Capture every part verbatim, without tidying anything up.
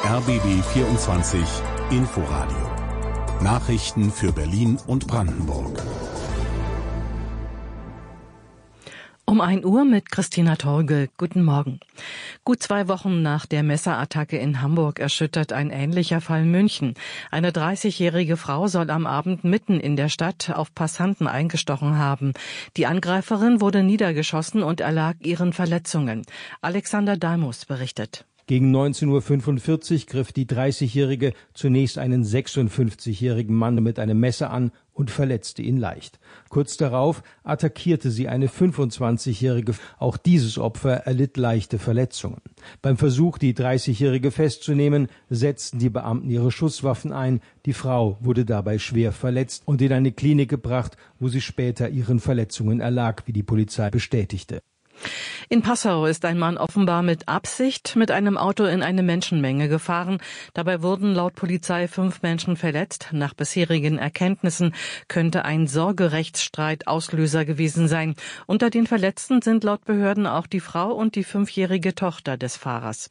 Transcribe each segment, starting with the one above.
R B B vierundzwanzig Inforadio. Nachrichten für Berlin und Brandenburg. Um ein Uhr mit Christina Torge. Guten Morgen. Gut zwei Wochen nach der Messerattacke in Hamburg erschüttert ein ähnlicher Fall München. Eine dreißigjährige Frau soll am Abend mitten in der Stadt auf Passanten eingestochen haben. Die Angreiferin wurde niedergeschossen und erlag ihren Verletzungen. Alexander Dalmus berichtet. Gegen neunzehn Uhr fünfundvierzig griff die dreißigjährige zunächst einen sechsundfünfzigjährigen Mann mit einem Messer an und verletzte ihn leicht. Kurz darauf attackierte sie eine fünfundzwanzigjährige. Auch dieses Opfer erlitt leichte Verletzungen. Beim Versuch, die dreißigjährige festzunehmen, setzten die Beamten ihre Schusswaffen ein. Die Frau wurde dabei schwer verletzt und in eine Klinik gebracht, wo sie später ihren Verletzungen erlag, wie die Polizei bestätigte. In Passau ist ein Mann offenbar mit Absicht mit einem Auto in eine Menschenmenge gefahren. Dabei wurden laut Polizei fünf Menschen verletzt. Nach bisherigen Erkenntnissen könnte ein Sorgerechtsstreit Auslöser gewesen sein. Unter den Verletzten sind laut Behörden auch die Frau und die fünfjährige Tochter des Fahrers.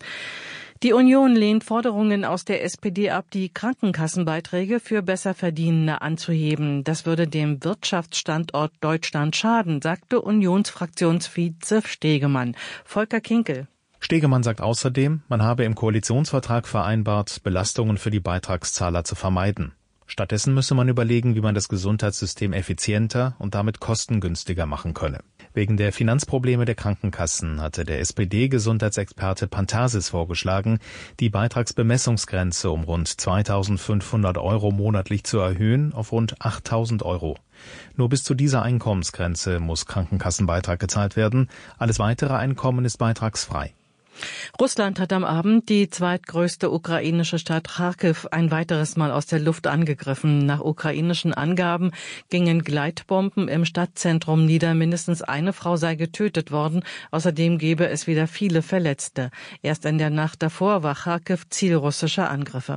Die Union lehnt Forderungen aus der S P D ab, die Krankenkassenbeiträge für Besserverdienende anzuheben. Das würde dem Wirtschaftsstandort Deutschland schaden, sagte Unionsfraktionsvize Stegemann. Volker Kinkel. Stegemann sagt außerdem, man habe im Koalitionsvertrag vereinbart, Belastungen für die Beitragszahler zu vermeiden. Stattdessen müsse man überlegen, wie man das Gesundheitssystem effizienter und damit kostengünstiger machen könne. Wegen der Finanzprobleme der Krankenkassen hatte der S P D-Gesundheitsexperte Pantasis vorgeschlagen, die Beitragsbemessungsgrenze um rund zweitausendfünfhundert Euro monatlich zu erhöhen auf rund achttausend Euro. Nur bis zu dieser Einkommensgrenze muss Krankenkassenbeitrag gezahlt werden. Alles weitere Einkommen ist beitragsfrei. Russland hat am Abend die zweitgrößte ukrainische Stadt Charkiw ein weiteres Mal aus der Luft angegriffen. Nach ukrainischen Angaben gingen Gleitbomben im Stadtzentrum nieder. Mindestens eine Frau sei getötet worden. Außerdem gebe es wieder viele Verletzte. Erst in der Nacht davor war Charkiw Ziel russischer Angriffe.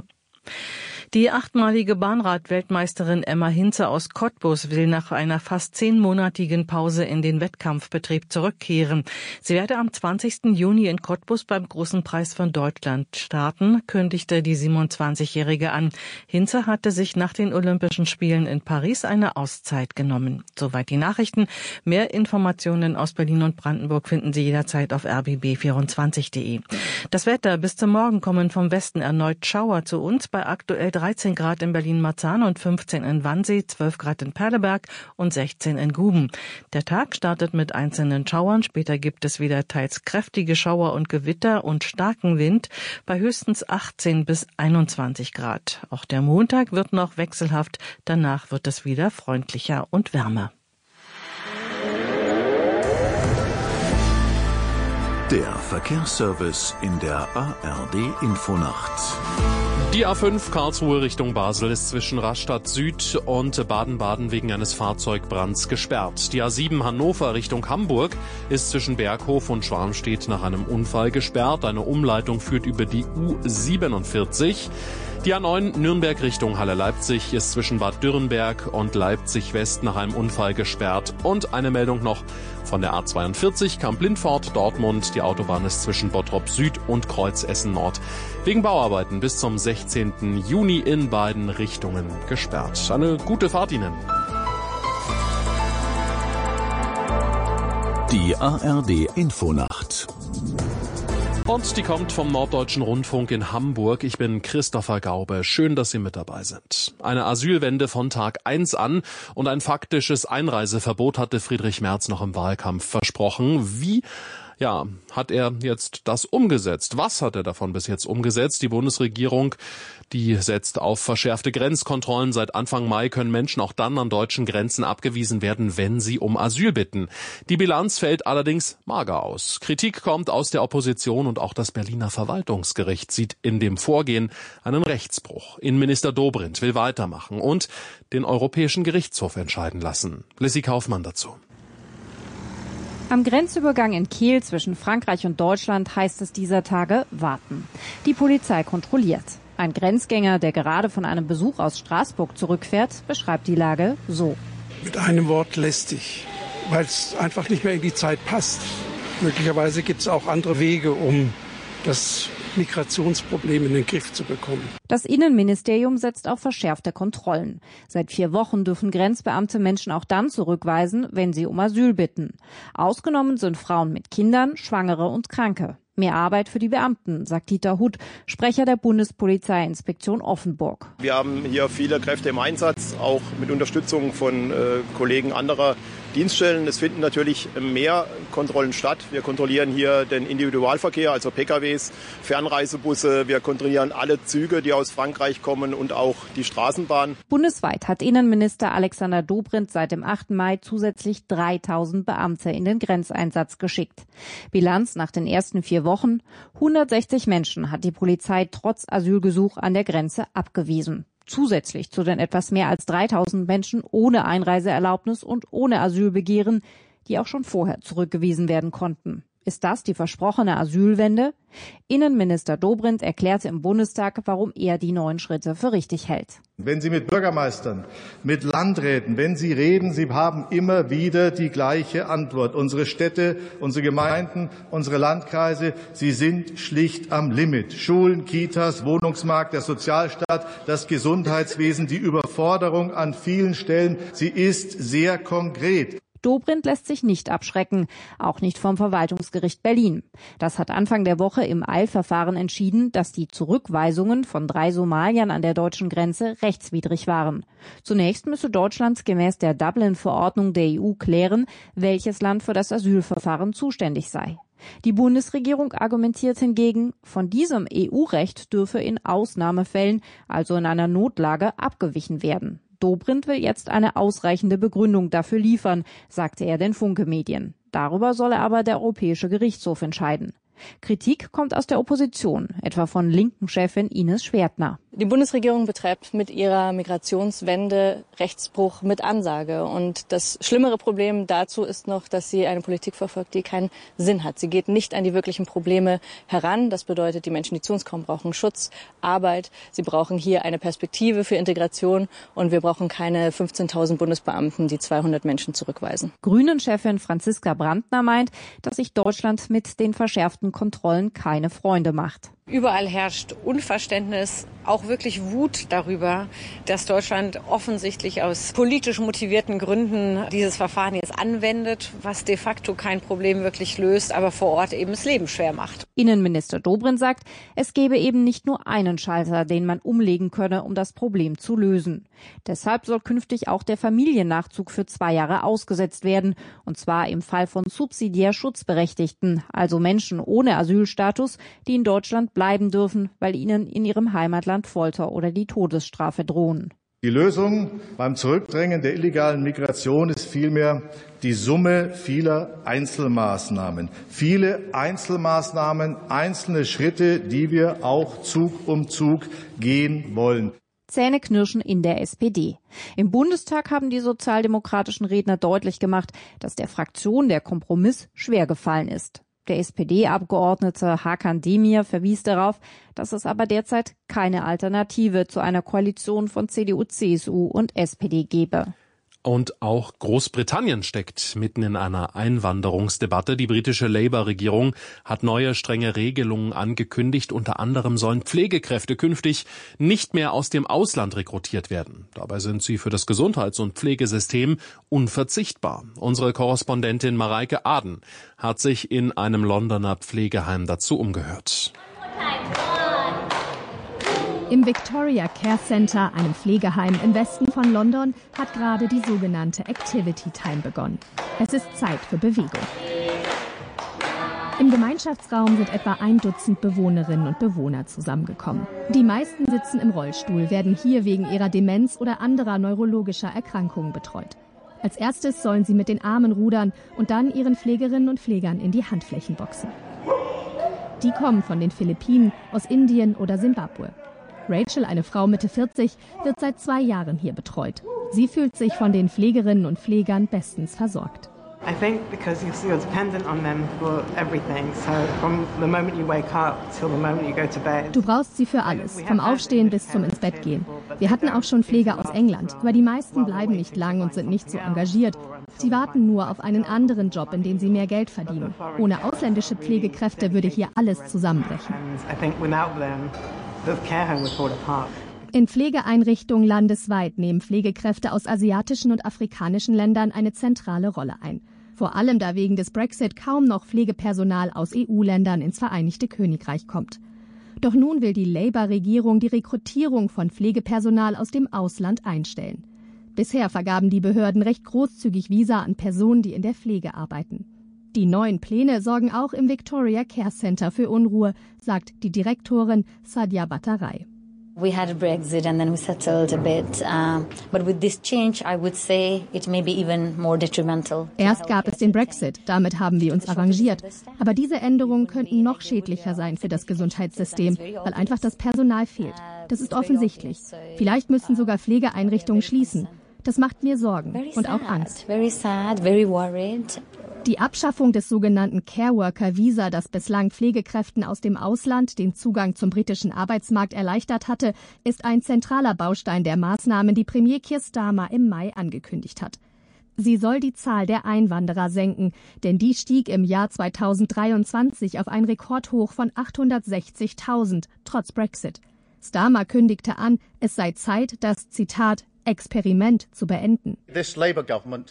Die achtmalige Bahnrad-Weltmeisterin Emma Hinze aus Cottbus will nach einer fast zehnmonatigen Pause in den Wettkampfbetrieb zurückkehren. Sie werde am zwanzigsten Juni in Cottbus beim Großen Preis von Deutschland starten, kündigte die siebenundzwanzigjährige an. Hinze hatte sich nach den Olympischen Spielen in Paris eine Auszeit genommen. Soweit die Nachrichten. Mehr Informationen aus Berlin und Brandenburg finden Sie jederzeit auf r b b vierundzwanzig punkt de. Das Wetter: Bis zum Morgen kommen vom Westen erneut Schauer zu uns bei aktuell dreizehn Grad in Berlin-Marzahn und fünfzehn in Wannsee, zwölf Grad in Perleberg und sechzehn in Guben. Der Tag startet mit einzelnen Schauern, später gibt es wieder teils kräftige Schauer und Gewitter und starken Wind bei höchstens achtzehn bis einundzwanzig Grad. Auch der Montag wird noch wechselhaft, danach wird es wieder freundlicher und wärmer. Der Verkehrsservice in der A R D-Infonacht. Die A fünf Karlsruhe Richtung Basel ist zwischen Rastatt Süd und Baden-Baden wegen eines Fahrzeugbrands gesperrt. Die A sieben Hannover Richtung Hamburg ist zwischen Berghof und Schwarmstedt nach einem Unfall gesperrt. Eine Umleitung führt über die U siebenundvierzig. Die A neun Nürnberg Richtung Halle-Leipzig ist zwischen Bad Dürrenberg und Leipzig West nach einem Unfall gesperrt. Und eine Meldung noch von der A zweiundvierzig Kamp-Lindfort Dortmund. Die Autobahn ist zwischen Bottrop Süd und Kreuzessen Nord wegen Bauarbeiten bis zum sechzehnten Juni in beiden Richtungen gesperrt. Eine gute Fahrt Ihnen. Die A R D-Infonacht. Und die kommt vom Norddeutschen Rundfunk in Hamburg. Ich bin Christopher Gaube. Schön, dass Sie mit dabei sind. Eine Asylwende von Tag eins an und ein faktisches Einreiseverbot hatte Friedrich Merz noch im Wahlkampf versprochen. Wie Ja, hat er jetzt das umgesetzt? Was hat er davon bis jetzt umgesetzt? Die Bundesregierung, die setzt auf verschärfte Grenzkontrollen. Seit Anfang Mai können Menschen auch dann an deutschen Grenzen abgewiesen werden, wenn sie um Asyl bitten. Die Bilanz fällt allerdings mager aus. Kritik kommt aus der Opposition und auch das Berliner Verwaltungsgericht sieht in dem Vorgehen einen Rechtsbruch. Innenminister Dobrindt will weitermachen und den Europäischen Gerichtshof entscheiden lassen. Lissy Kaufmann dazu. Am Grenzübergang in Kehl zwischen Frankreich und Deutschland heißt es dieser Tage warten. Die Polizei kontrolliert. Ein Grenzgänger, der gerade von einem Besuch aus Straßburg zurückfährt, beschreibt die Lage so. Mit einem Wort lästig, weil es einfach nicht mehr in die Zeit passt. Möglicherweise gibt es auch andere Wege, um das Migrationsproblem in den Griff zu bekommen. Das Innenministerium setzt auf verschärfte Kontrollen. Seit vier Wochen dürfen Grenzbeamte Menschen auch dann zurückweisen, wenn sie um Asyl bitten. Ausgenommen sind Frauen mit Kindern, Schwangere und Kranke. Mehr Arbeit für die Beamten, sagt Dieter Huth, Sprecher der Bundespolizeiinspektion Offenburg. Wir haben hier viele Kräfte im Einsatz, auch mit Unterstützung von äh, Kollegen anderer Dienststellen. Es finden natürlich mehr Kontrollen statt. Wir kontrollieren hier den Individualverkehr, also P K Ws, Fernreisebusse. Wir kontrollieren alle Züge, die aus Frankreich kommen und auch die Straßenbahn. Bundesweit hat Innenminister Alexander Dobrindt seit dem achten Mai zusätzlich dreitausend Beamte in den Grenzeinsatz geschickt. Bilanz nach den ersten vier Wochen: hundertsechzig Menschen hat die Polizei trotz Asylgesuch an der Grenze abgewiesen. Zusätzlich zu den etwas mehr als dreitausend Menschen ohne Einreiseerlaubnis und ohne Asylbegehren, die auch schon vorher zurückgewiesen werden konnten. Ist das die versprochene Asylwende? Innenminister Dobrindt erklärte im Bundestag, warum er die neuen Schritte für richtig hält. Wenn Sie mit Bürgermeistern, mit Landräten, wenn Sie reden, Sie haben immer wieder die gleiche Antwort. Unsere Städte, unsere Gemeinden, unsere Landkreise, sie sind schlicht am Limit. Schulen, Kitas, Wohnungsmarkt, der Sozialstaat, das Gesundheitswesen, die Überforderung an vielen Stellen, sie ist sehr konkret. Dobrindt lässt sich nicht abschrecken, auch nicht vom Verwaltungsgericht Berlin. Das hat Anfang der Woche im Eilverfahren entschieden, dass die Zurückweisungen von drei Somaliern an der deutschen Grenze rechtswidrig waren. Zunächst müsse Deutschland gemäß der Dublin-Verordnung der E U klären, welches Land für das Asylverfahren zuständig sei. Die Bundesregierung argumentiert hingegen, von diesem E U-Recht dürfe in Ausnahmefällen, also in einer Notlage, abgewichen werden. Dobrindt will jetzt eine ausreichende Begründung dafür liefern, sagte er den Funke-Medien. Darüber solle aber der Europäische Gerichtshof entscheiden. Kritik kommt aus der Opposition, etwa von Linken-Chefin Ines Schwertner. Die Bundesregierung betreibt mit ihrer Migrationswende Rechtsbruch mit Ansage. Und das schlimmere Problem dazu ist noch, dass sie eine Politik verfolgt, die keinen Sinn hat. Sie geht nicht an die wirklichen Probleme heran. Das bedeutet, die Menschen, die zu uns kommen, brauchen Schutz, Arbeit. Sie brauchen hier eine Perspektive für Integration. Und wir brauchen keine fünfzehntausend Bundesbeamten, die zweihundert Menschen zurückweisen. Grünen-Chefin Franziska Brandner meint, dass sich Deutschland mit den verschärften Kontrollen keine Freunde macht. Überall herrscht Unverständnis, auch wirklich Wut darüber, dass Deutschland offensichtlich aus politisch motivierten Gründen dieses Verfahren jetzt anwendet, was de facto kein Problem wirklich löst, aber vor Ort eben das Leben schwer macht. Innenminister Dobrindt sagt, es gebe eben nicht nur einen Schalter, den man umlegen könne, um das Problem zu lösen. Deshalb soll künftig auch der Familiennachzug für zwei Jahre ausgesetzt werden, und zwar im Fall von subsidiär Schutzberechtigten, also Menschen ohne Asylstatus, die in Deutschland bleiben dürfen, weil ihnen in ihrem Heimatland Folter oder die Todesstrafe drohen. Die Lösung beim Zurückdrängen der illegalen Migration ist vielmehr die Summe vieler Einzelmaßnahmen. Viele Einzelmaßnahmen, einzelne Schritte, die wir auch Zug um Zug gehen wollen. Zähneknirschen in der S P D. Im Bundestag haben die sozialdemokratischen Redner deutlich gemacht, dass der Fraktion der Kompromiss schwer gefallen ist. Der S P D-Abgeordnete Hakan Demir verwies darauf, dass es aber derzeit keine Alternative zu einer Koalition von C D U, C S U und S P D gebe. Und auch Großbritannien steckt mitten in einer Einwanderungsdebatte. Die britische Labour-Regierung hat neue strenge Regelungen angekündigt. Unter anderem sollen Pflegekräfte künftig nicht mehr aus dem Ausland rekrutiert werden. Dabei sind sie für das Gesundheits- und Pflegesystem unverzichtbar. Unsere Korrespondentin Mareike Aden hat sich in einem Londoner Pflegeheim dazu umgehört. Im Victoria Care Center, einem Pflegeheim im Westen von London, hat gerade die sogenannte Activity Time begonnen. Es ist Zeit für Bewegung. Im Gemeinschaftsraum sind etwa ein Dutzend Bewohnerinnen und Bewohner zusammengekommen. Die meisten sitzen im Rollstuhl, werden hier wegen ihrer Demenz oder anderer neurologischer Erkrankungen betreut. Als erstes sollen sie mit den Armen rudern und dann ihren Pflegerinnen und Pflegern in die Handflächen boxen. Die kommen von den Philippinen, aus Indien oder Simbabwe. Rachel, eine Frau Mitte vierzig, wird seit zwei Jahren hier betreut. Sie fühlt sich von den Pflegerinnen und Pflegern bestens versorgt. I think because you're dependent on them for everything. So from the moment you wake up till the moment you go to bed. Du brauchst sie für alles, vom Aufstehen bis zum ins Bett gehen. Wir hatten auch schon Pfleger aus England, aber die meisten bleiben nicht lang und sind nicht so engagiert. Sie warten nur auf einen anderen Job, in dem sie mehr Geld verdienen. Ohne ausländische Pflegekräfte würde hier alles zusammenbrechen. In Pflegeeinrichtungen landesweit nehmen Pflegekräfte aus asiatischen und afrikanischen Ländern eine zentrale Rolle ein. Vor allem da wegen des Brexit kaum noch Pflegepersonal aus E U-Ländern ins Vereinigte Königreich kommt. Doch nun will die Labour-Regierung die Rekrutierung von Pflegepersonal aus dem Ausland einstellen. Bisher vergaben die Behörden recht großzügig Visa an Personen, die in der Pflege arbeiten. Die neuen Pläne sorgen auch im Victoria Care Center für Unruhe, sagt die Direktorin Sadia Bataray. We had a Brexit and then we settled a bit, uh, but with this change I would say it may be even more detrimental. Erst gab es den Brexit, damit haben wir uns arrangiert. Aber diese Änderungen könnten noch schädlicher sein für das Gesundheitssystem, weil einfach das Personal fehlt. Das ist offensichtlich. Vielleicht müssen sogar Pflegeeinrichtungen schließen. Das macht mir Sorgen und auch Angst. Very sad, very worried. Die Abschaffung des sogenannten Care Worker Visa, das bislang Pflegekräften aus dem Ausland den Zugang zum britischen Arbeitsmarkt erleichtert hatte, ist ein zentraler Baustein der Maßnahmen, die Premier Keir Starmer im Mai angekündigt hat. Sie soll die Zahl der Einwanderer senken, denn die stieg im Jahr zweitausenddreiundzwanzig auf ein Rekordhoch von achthundertsechzigtausend, trotz Brexit. Starmer kündigte an, es sei Zeit, das, Zitat, Experiment zu beenden. This Labour government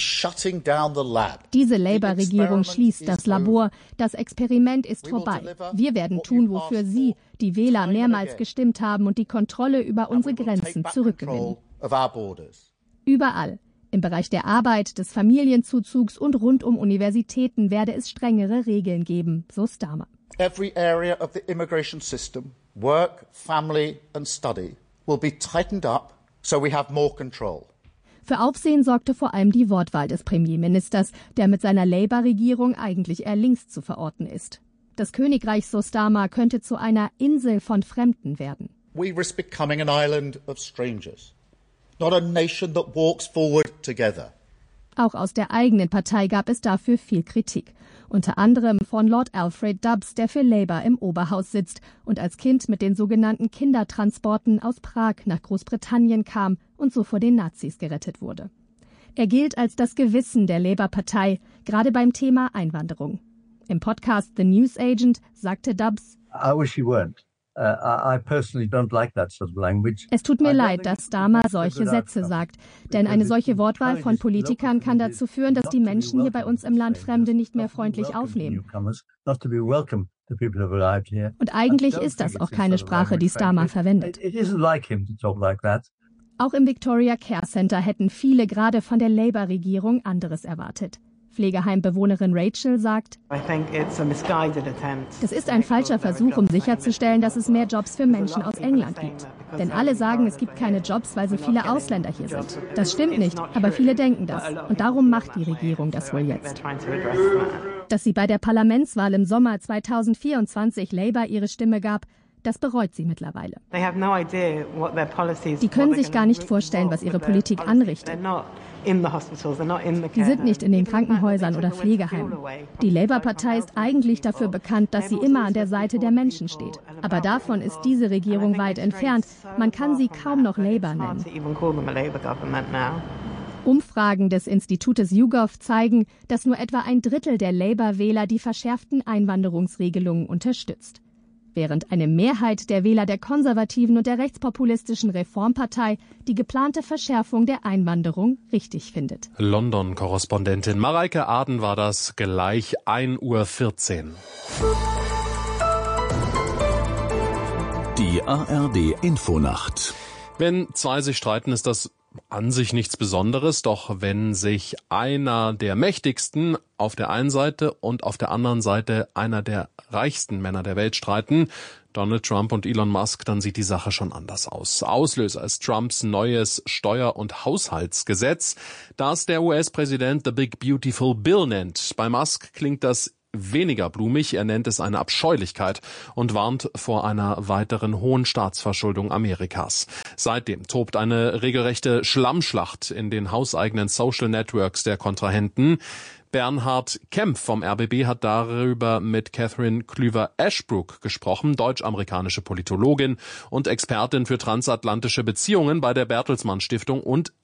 Diese Labour-Regierung schließt das Labor. Das Experiment ist vorbei. Wir werden tun, wofür Sie, die Wähler, mehrmals gestimmt haben und die Kontrolle über unsere Grenzen zurückgewinnen. Überall. Im Bereich der Arbeit, des Familienzuzugs und rund um Universitäten werde es strengere Regeln geben, so Starmer. Every area of the immigration system, work, family and study, will be tightened up so we have more control. Für Aufsehen sorgte vor allem die Wortwahl des Premierministers, der mit seiner Labour-Regierung eigentlich eher links zu verorten ist. Das Königreich, so Starmer, könnte zu einer Insel von Fremden werden. We risk becoming an island of strangers, not a nation that walks forward together. Auch aus der eigenen Partei gab es dafür viel Kritik. Unter anderem von Lord Alfred Dubs, der für Labour im Oberhaus sitzt und als Kind mit den sogenannten Kindertransporten aus Prag nach Großbritannien kam und so vor den Nazis gerettet wurde. Er gilt als das Gewissen der Labour-Partei, gerade beim Thema Einwanderung. Im Podcast The News Agent sagte Dubs: I wish you weren't. Uh, I personally don't like that sort of language. Es tut mir leid, dass Starmer solche Sätze sagt, denn eine solche Wortwahl von Politikern kann dazu führen, dass die Menschen hier bei uns im Land Fremde nicht mehr freundlich aufnehmen. Und eigentlich ist das auch keine Sprache, die Starmer verwendet. Auch im Victoria Care Center hätten viele gerade von der Labour-Regierung anderes erwartet. Pflegeheimbewohnerin Rachel sagt: Das ist ein falscher Versuch, um sicherzustellen, dass es mehr Jobs für Menschen aus England gibt. Denn alle sagen, es gibt keine Jobs, weil so viele Ausländer hier sind. Das stimmt nicht, aber viele denken das. Und darum macht die Regierung das wohl jetzt. Dass sie bei der Parlamentswahl im Sommer zweitausendvierundzwanzig Labour ihre Stimme gab, das bereut sie mittlerweile. Die können sich gar nicht vorstellen, was ihre Politik anrichtet. Die sind nicht in den Krankenhäusern oder Pflegeheimen. Die Labour-Partei ist eigentlich dafür bekannt, dass sie immer an der Seite der Menschen steht. Aber davon ist diese Regierung weit entfernt. Man kann sie kaum noch Labour nennen. Umfragen des Institutes YouGov zeigen, dass nur etwa ein Drittel der Labour-Wähler die verschärften Einwanderungsregelungen unterstützt. Während eine Mehrheit der Wähler der konservativen und der rechtspopulistischen Reformpartei die geplante Verschärfung der Einwanderung richtig findet. London-Korrespondentin Mareike Aden war das, gleich ein Uhr vierzehn. Die A R D-Infonacht. Wenn zwei sich streiten, ist das an sich nichts Besonderes, doch wenn sich einer der mächtigsten auf der einen Seite und auf der anderen Seite einer der reichsten Männer der Welt streiten, Donald Trump und Elon Musk, dann sieht die Sache schon anders aus. Auslöser ist Trumps neues Steuer- und Haushaltsgesetz, das der U S-Präsident The Big Beautiful Bill nennt. Bei Musk klingt das weniger blumig, er nennt es eine Abscheulichkeit und warnt vor einer weiteren hohen Staatsverschuldung Amerikas. Seitdem tobt eine regelrechte Schlammschlacht in den hauseigenen Social Networks der Kontrahenten. Bernhard Kempf vom R B B hat darüber mit Catherine Klüver-Ashbrook gesprochen, deutsch-amerikanische Politologin und Expertin für transatlantische Beziehungen bei der Bertelsmann Stiftung und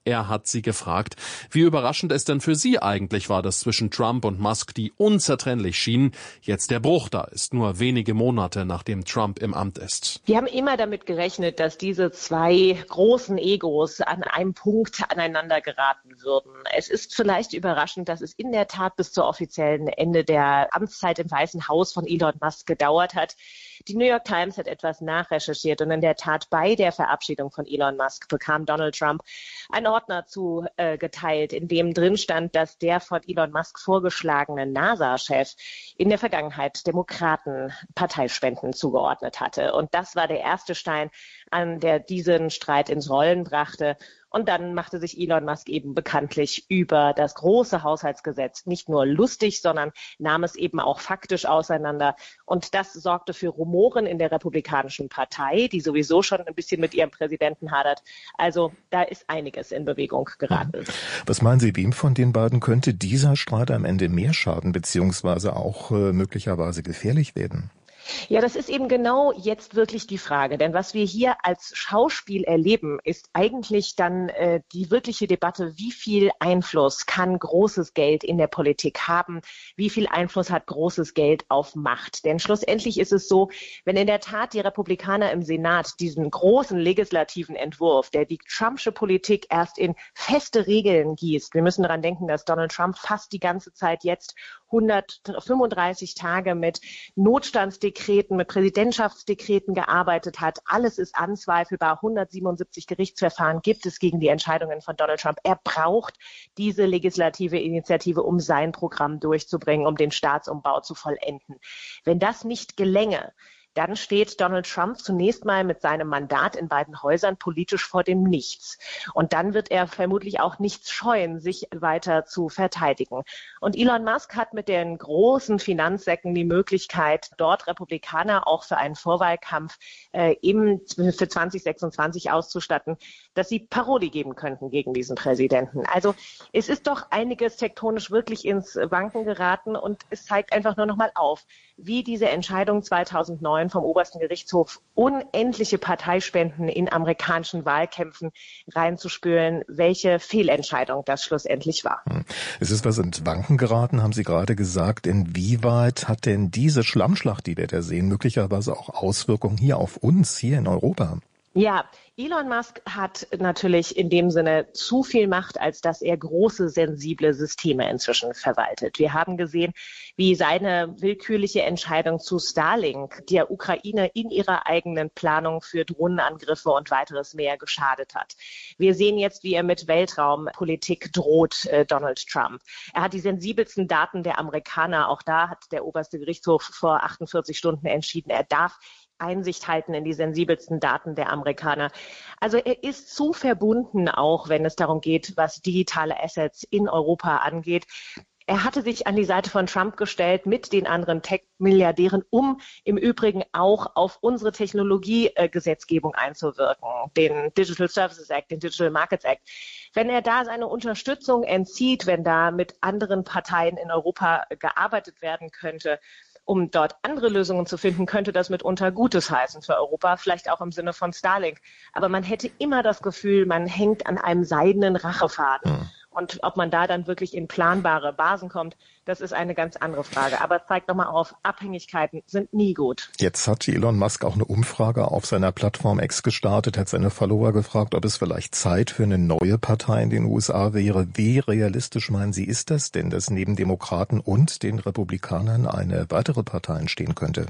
Er hat sie gefragt, wie überraschend es denn für sie eigentlich war, dass zwischen Trump und Musk, die unzertrennlich schienen, jetzt der Bruch da ist, nur wenige Monate nachdem Trump im Amt ist. Wir haben immer damit gerechnet, dass diese zwei großen Egos an einem Punkt aneinander geraten würden. Es ist vielleicht überraschend, dass es in der Tat bis zur offiziellen Ende der Amtszeit im Weißen Haus von Elon Musk gedauert hat. Die New York Times hat etwas nachrecherchiert und in der Tat bei der Verabschiedung von Elon Musk bekam Donald Trump einen Ordner zugeteilt, äh, in dem drin stand, dass der von Elon Musk vorgeschlagene NASA-Chef in der Vergangenheit Demokraten Parteispenden zugeordnet hatte. Und das war der erste Stein, an der diesen Streit ins Rollen brachte. Und dann machte sich Elon Musk eben bekanntlich über das große Haushaltsgesetz nicht nur lustig, sondern nahm es eben auch faktisch auseinander. Und das sorgte für Rumoren in der Republikanischen Partei, die sowieso schon ein bisschen mit ihrem Präsidenten hadert. Also da ist einiges in Bewegung geraten. Was meinen Sie, wem von den beiden könnte dieser Streit am Ende mehr schaden, beziehungsweise auch äh, möglicherweise gefährlich werden? Ja, das ist eben genau jetzt wirklich die Frage. Denn was wir hier als Schauspiel erleben, ist eigentlich dann äh, die wirkliche Debatte, wie viel Einfluss kann großes Geld in der Politik haben? Wie viel Einfluss hat großes Geld auf Macht? Denn schlussendlich ist es so, wenn in der Tat die Republikaner im Senat diesen großen legislativen Entwurf, der die Trumpsche Politik erst in feste Regeln gießt, wir müssen daran denken, dass Donald Trump fast die ganze Zeit jetzt hundertfünfunddreißig Tage mit Notstandsdekreten, mit Präsidentschaftsdekreten gearbeitet hat. Alles ist anzweifelbar. hundertsiebenundsiebzig Gerichtsverfahren gibt es gegen die Entscheidungen von Donald Trump. Er braucht diese legislative Initiative, um sein Programm durchzubringen, um den Staatsumbau zu vollenden. Wenn das nicht gelänge, dann steht Donald Trump zunächst mal mit seinem Mandat in beiden Häusern politisch vor dem Nichts. Und dann wird er vermutlich auch nichts scheuen, sich weiter zu verteidigen. Und Elon Musk hat mit den großen Finanzsäcken die Möglichkeit, dort Republikaner auch für einen Vorwahlkampf äh, eben für zwanzig sechsundzwanzig auszustatten, dass sie Parodie geben könnten gegen diesen Präsidenten. Also es ist doch einiges tektonisch wirklich ins Wanken geraten und es zeigt einfach nur noch mal auf, wie diese Entscheidung zweitausendneun vom obersten Gerichtshof, unendliche Parteispenden in amerikanischen Wahlkämpfen reinzuspülen, welche Fehlentscheidung das schlussendlich war. Es ist was ins Wanken geraten, haben Sie gerade gesagt. Inwieweit hat denn diese Schlammschlacht, die wir da sehen, möglicherweise auch Auswirkungen hier auf uns, hier in Europa? Ja, Elon Musk hat natürlich in dem Sinne zu viel Macht, als dass er große, sensible Systeme inzwischen verwaltet. Wir haben gesehen, wie seine willkürliche Entscheidung zu Starlink der Ukraine in ihrer eigenen Planung für Drohnenangriffe und weiteres mehr geschadet hat. Wir sehen jetzt, wie er mit Weltraumpolitik droht, äh, Donald Trump. Er hat die sensibelsten Daten der Amerikaner. Auch da hat der oberste Gerichtshof vor achtundvierzig Stunden entschieden, er darf Einsicht halten in die sensibelsten Daten der Amerikaner. Also er ist zu verbunden, auch wenn es darum geht, was digitale Assets in Europa angeht. Er hatte sich an die Seite von Trump gestellt mit den anderen Tech-Milliardären, um im Übrigen auch auf unsere Technologiegesetzgebung einzuwirken, den Digital Services Act, den Digital Markets Act. Wenn er da seine Unterstützung entzieht, wenn da mit anderen Parteien in Europa gearbeitet werden könnte, um dort andere Lösungen zu finden, könnte das mitunter Gutes heißen für Europa, vielleicht auch im Sinne von Starlink. Aber man hätte immer das Gefühl, man hängt an einem seidenen Rachefaden. Mhm. Und ob man da dann wirklich in planbare Basen kommt, das ist eine ganz andere Frage. Aber es zeigt nochmal auf, Abhängigkeiten sind nie gut. Jetzt hat Elon Musk auch eine Umfrage auf seiner Plattform X gestartet, hat seine Follower gefragt, ob es vielleicht Zeit für eine neue Partei in den U S A wäre. Wie realistisch meinen Sie, ist das denn, dass neben Demokraten und den Republikanern eine weitere Partei entstehen könnte?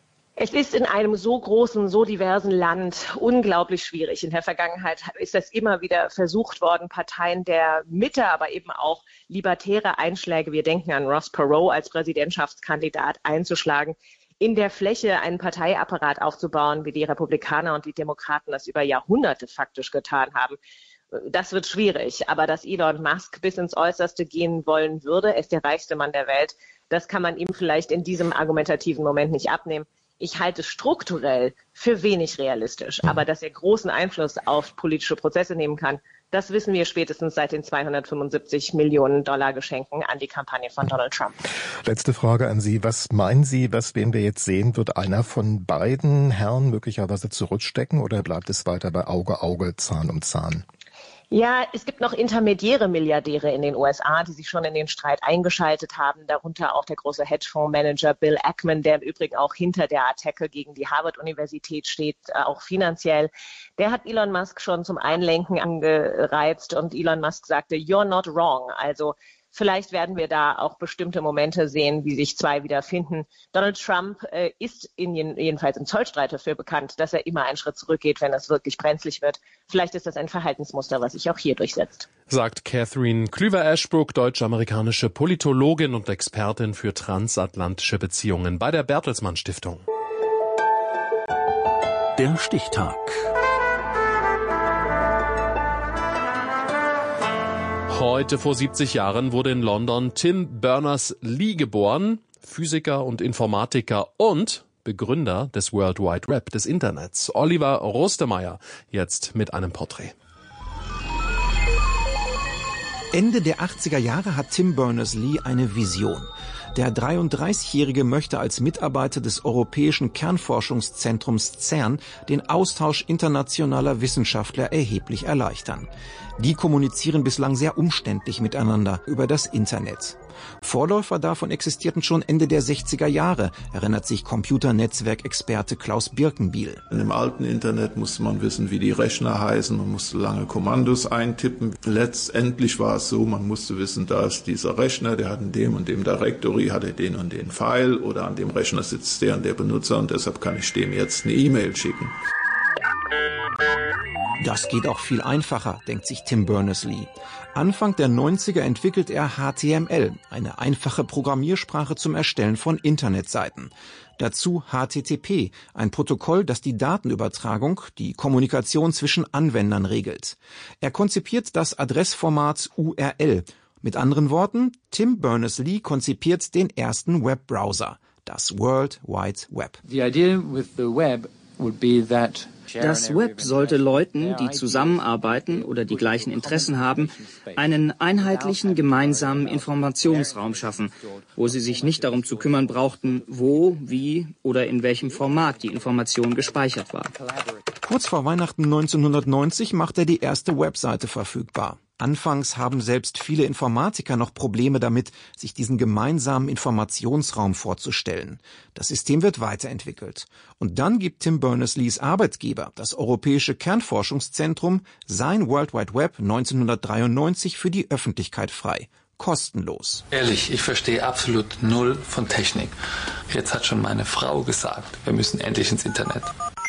Es ist in einem so großen, so diversen Land unglaublich schwierig. In der Vergangenheit ist das immer wieder versucht worden, Parteien der Mitte, aber eben auch libertäre Einschläge, wir denken an Ross Perot als Präsidentschaftskandidat, einzuschlagen, in der Fläche einen Parteiapparat aufzubauen, wie die Republikaner und die Demokraten das über Jahrhunderte faktisch getan haben. Das wird schwierig, aber dass Elon Musk bis ins Äußerste gehen wollen würde, er ist der reichste Mann der Welt, das kann man ihm vielleicht in diesem argumentativen Moment nicht abnehmen. Ich halte es strukturell für wenig realistisch, aber dass er großen Einfluss auf politische Prozesse nehmen kann, das wissen wir spätestens seit den zweihundertfünfundsiebzig Millionen Dollar Geschenken an die Kampagne von Donald Trump. Letzte Frage an Sie. Was meinen Sie, was werden wir jetzt sehen? Wird einer von beiden Herren möglicherweise zurückstecken oder bleibt es weiter bei Auge, Auge, Zahn um Zahn? Ja, es gibt noch intermediäre Milliardäre in den U S A, die sich schon in den Streit eingeschaltet haben, darunter auch der große Hedgefondsmanager Bill Ackman, der im Übrigen auch hinter der Attacke gegen die Harvard-Universität steht, auch finanziell. Der hat Elon Musk schon zum Einlenken angereizt und Elon Musk sagte, "You're not wrong", also vielleicht werden wir da auch bestimmte Momente sehen, wie sich zwei wiederfinden. Donald Trump äh, ist in, jedenfalls im Zollstreit dafür bekannt, dass er immer einen Schritt zurückgeht, wenn es wirklich brenzlig wird. Vielleicht ist das ein Verhaltensmuster, was sich auch hier durchsetzt. Sagt Catherine Klüver-Ashbrook, deutsch-amerikanische Politologin und Expertin für transatlantische Beziehungen bei der Bertelsmann Stiftung. Der Stichtag. Heute vor siebzig Jahren wurde in London Tim Berners-Lee geboren, Physiker und Informatiker und Begründer des World Wide Web, des Internets. Oliver Rostemeyer jetzt mit einem Porträt. Ende der achtziger Jahre hat Tim Berners-Lee eine Vision. Der dreiunddreißigjährige möchte als Mitarbeiter des Europäischen Kernforschungszentrums CERN den Austausch internationaler Wissenschaftler erheblich erleichtern. Die kommunizieren bislang sehr umständlich miteinander über das Internet. Vorläufer davon existierten schon Ende der sechziger Jahre, erinnert sich Computernetzwerkexperte Klaus Birkenbiel. Im alten Internet musste man wissen, wie die Rechner heißen, man musste lange Kommandos eintippen. Letztendlich war es so, man musste wissen, da ist dieser Rechner, der hat in dem und dem Directory, hat er den und den File oder an dem Rechner sitzt der und der Benutzer und deshalb kann ich dem jetzt eine E-Mail schicken. Das geht auch viel einfacher, denkt sich Tim Berners-Lee. Anfang der neunziger entwickelt er H T M L, eine einfache Programmiersprache zum Erstellen von Internetseiten. Dazu H T T P, ein Protokoll, das die Datenübertragung, die Kommunikation zwischen Anwendern regelt. Er konzipiert das Adressformat U R L. Mit anderen Worten, Tim Berners-Lee konzipiert den ersten Webbrowser, das World Wide Web. The idea with the web would be that Das Web sollte Leuten, die zusammenarbeiten oder die gleichen Interessen haben, einen einheitlichen gemeinsamen Informationsraum schaffen, wo sie sich nicht darum zu kümmern brauchten, wo, wie oder in welchem Format die Information gespeichert war. Kurz vor Weihnachten neunzehnhundertneunzig macht er die erste Webseite verfügbar. Anfangs haben selbst viele Informatiker noch Probleme damit, sich diesen gemeinsamen Informationsraum vorzustellen. Das System wird weiterentwickelt. Und dann gibt Tim Berners-Lees Arbeitgeber, das Europäische Kernforschungszentrum, sein World Wide Web neunzehnhundertdreiundneunzig für die Öffentlichkeit frei. Kostenlos. Ehrlich, ich verstehe absolut null von Technik. Jetzt hat schon meine Frau gesagt, wir müssen endlich ins Internet.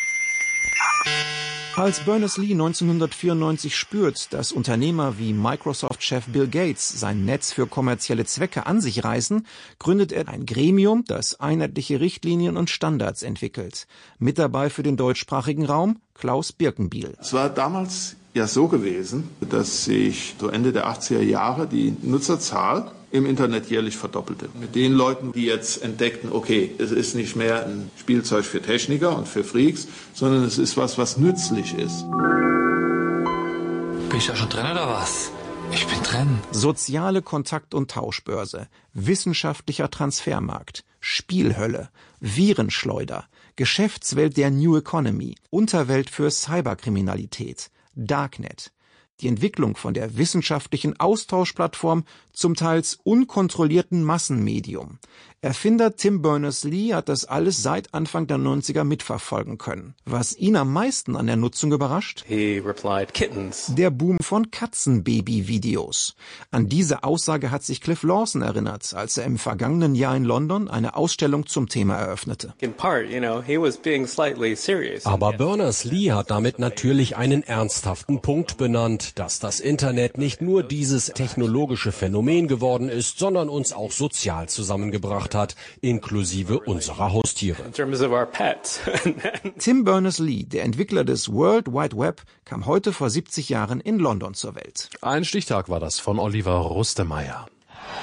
Als Berners-Lee neunzehnhundertvierundneunzig spürt, dass Unternehmer wie Microsoft-Chef Bill Gates sein Netz für kommerzielle Zwecke an sich reißen, gründet er ein Gremium, das einheitliche Richtlinien und Standards entwickelt. Mit dabei für den deutschsprachigen Raum Klaus Birkenbiel. Es war damals ja so gewesen, dass sich so Ende der achtziger Jahre die Nutzerzahl im Internet jährlich verdoppelte. Mit den Leuten, die jetzt entdeckten, okay, es ist nicht mehr ein Spielzeug für Techniker und für Freaks, sondern es ist was, was nützlich ist. Bin ich da schon drin oder was? Ich bin drin. Soziale Kontakt- und Tauschbörse, wissenschaftlicher Transfermarkt, Spielhölle, Virenschleuder, Geschäftswelt der New Economy, Unterwelt für Cyberkriminalität, Darknet. Die Entwicklung von der wissenschaftlichen Austauschplattform zum teils unkontrollierten Massenmedium. Erfinder Tim Berners-Lee hat das alles seit Anfang der neunziger mitverfolgen können. Was ihn am meisten an der Nutzung überrascht? He replied, kittens. Der Boom von Katzenbaby-Videos. An diese Aussage hat sich Cliff Lawson erinnert, als er im vergangenen Jahr in London eine Ausstellung zum Thema eröffnete. In part, you know, he was being slightly serious. Aber Berners-Lee hat damit natürlich einen ernsthaften Punkt benannt, dass das Internet nicht nur dieses technologische Phänomen geworden ist, sondern uns auch sozial zusammengebracht hat, inklusive unserer Haustiere. In terms of our pets. Tim Berners-Lee, der Entwickler des World Wide Web, kam heute vor siebzig Jahren in London zur Welt. Ein Stichtag war das von Oliver Rustemeyer.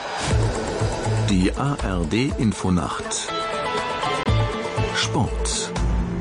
Die A R D Infonacht. Sport.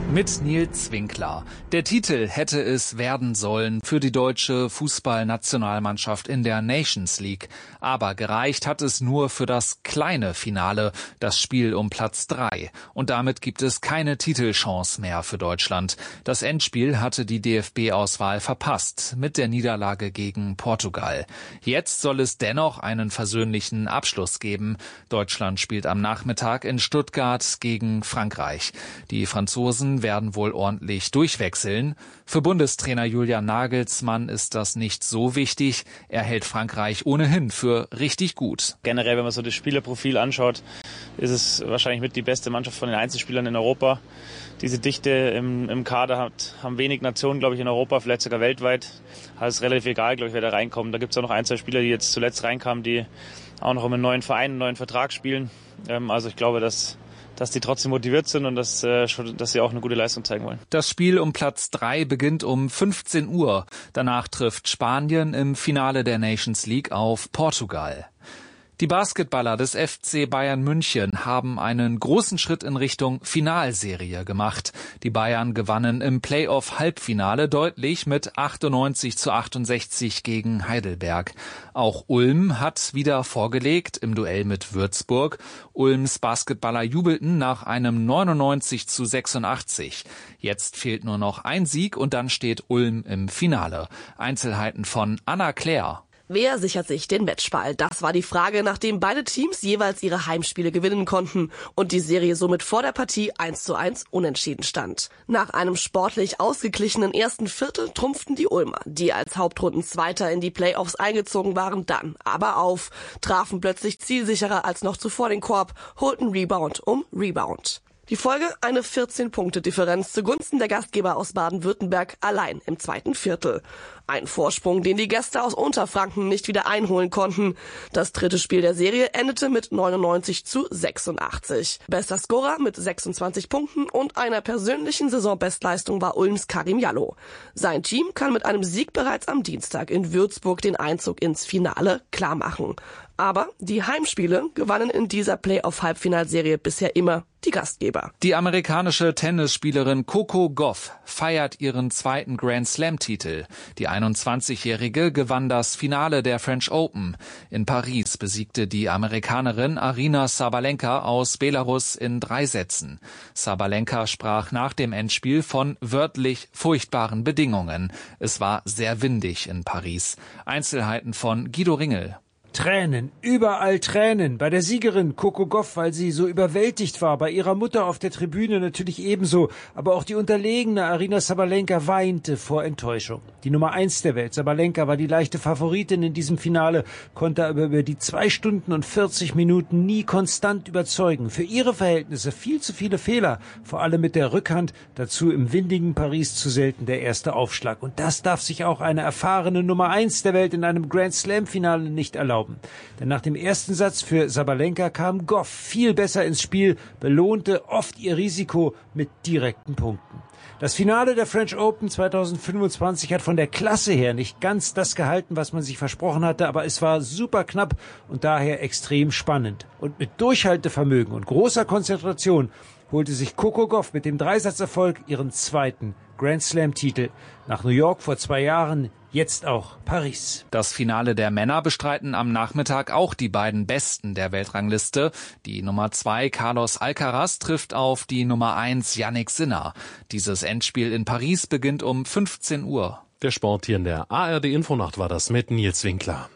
Mit Nils Winkler. Der Titel hätte es werden sollen für die deutsche Fußballnationalmannschaft in der Nations League. Aber gereicht hat es nur für das kleine Finale, das Spiel um Platz drei. Und damit gibt es keine Titelchance mehr für Deutschland. Das Endspiel hatte die D F B-Auswahl verpasst mit der Niederlage gegen Portugal. Jetzt soll es dennoch einen versöhnlichen Abschluss geben. Deutschland spielt am Nachmittag in Stuttgart gegen Frankreich. Die Franzosen werden wohl ordentlich durchwechseln. Für Bundestrainer Julian Nagelsmann ist das nicht so wichtig. Er hält Frankreich ohnehin für richtig gut. Generell, wenn man so das Spielerprofil anschaut, ist es wahrscheinlich mit die beste Mannschaft von den Einzelspielern in Europa. Diese Dichte im, im Kader hat, haben wenig Nationen, glaube ich, in Europa, vielleicht sogar weltweit. Also es ist relativ egal, glaube ich, wer da reinkommt. Da gibt es auch noch ein, zwei Spieler, die jetzt zuletzt reinkamen, die auch noch im neuen Verein, einen neuen Vertrag spielen. Ähm, also ich glaube, dass dass die trotzdem motiviert sind und dass, äh, dass sie auch eine gute Leistung zeigen wollen. Das Spiel um Platz drei beginnt um fünfzehn Uhr. Danach trifft Spanien im Finale der Nations League auf Portugal. Die Basketballer des F C Bayern München haben einen großen Schritt in Richtung Finalserie gemacht. Die Bayern gewannen im Playoff-Halbfinale deutlich mit achtundneunzig zu achtundsechzig gegen Heidelberg. Auch Ulm hat wieder vorgelegt im Duell mit Würzburg. Ulms Basketballer jubelten nach einem neunundneunzig zu sechsundachtzig. Jetzt fehlt nur noch ein Sieg und dann steht Ulm im Finale. Einzelheiten von Anna Claire. Wer sichert sich den Matchball? Das war die Frage, nachdem beide Teams jeweils ihre Heimspiele gewinnen konnten und die Serie somit vor der Partie eins zu eins unentschieden stand. Nach einem sportlich ausgeglichenen ersten Viertel trumpften die Ulmer, die als Hauptrundenzweiter in die Playoffs eingezogen waren, dann aber auf, trafen plötzlich zielsicherer als noch zuvor den Korb, holten Rebound um Rebound. Die Folge eine vierzehn-Punkte-Differenz zugunsten der Gastgeber aus Baden-Württemberg allein im zweiten Viertel. Ein Vorsprung, den die Gäste aus Unterfranken nicht wieder einholen konnten. Das dritte Spiel der Serie endete mit neunundneunzig zu sechsundachtzig. Bester Scorer mit sechsundzwanzig Punkten und einer persönlichen Saisonbestleistung war Ulms Karim Jallo. Sein Team kann mit einem Sieg bereits am Dienstag in Würzburg den Einzug ins Finale klarmachen. Aber die Heimspiele gewannen in dieser Playoff-Halbfinalserie bisher immer die Gastgeber. Die amerikanische Tennisspielerin Coco Gauff feiert ihren zweiten Grand-Slam-Titel. Die einundzwanzigjährige gewann das Finale der French Open. In Paris besiegte die Amerikanerin Aryna Sabalenka aus Belarus in drei Sätzen. Sabalenka sprach nach dem Endspiel von wörtlich furchtbaren Bedingungen. Es war sehr windig in Paris. Einzelheiten von Guido Ringel. Tränen, überall Tränen. Bei der Siegerin Coco Gauff, weil sie so überwältigt war. Bei ihrer Mutter auf der Tribüne natürlich ebenso. Aber auch die unterlegene Aryna Sabalenka weinte vor Enttäuschung. Die Nummer eins der Welt, Sabalenka, war die leichte Favoritin in diesem Finale, konnte aber über die zwei Stunden und vierzig Minuten nie konstant überzeugen. Für ihre Verhältnisse viel zu viele Fehler. Vor allem mit der Rückhand, dazu im windigen Paris zu selten der erste Aufschlag. Und das darf sich auch eine erfahrene Nummer eins der Welt in einem Grand-Slam-Finale nicht erlauben. Denn nach dem ersten Satz für Sabalenka kam Gauff viel besser ins Spiel, belohnte oft ihr Risiko mit direkten Punkten. Das Finale der French Open zweitausendfünfundzwanzig hat von der Klasse her nicht ganz das gehalten, was man sich versprochen hatte, aber es war super knapp und daher extrem spannend. Und mit Durchhaltevermögen und großer Konzentration holte sich Coco Gauff mit dem Dreisatzerfolg ihren zweiten Grand-Slam-Titel. Nach New York vor zwei Jahren, jetzt auch Paris. Das Finale der Männer bestreiten am Nachmittag auch die beiden Besten der Weltrangliste. Die Nummer zwei Carlos Alcaraz trifft auf die Nummer eins Jannik Sinner. Dieses Endspiel in Paris beginnt um fünfzehn Uhr. Der Sport hier in der A R D Infonacht war das mit Nils Winkler.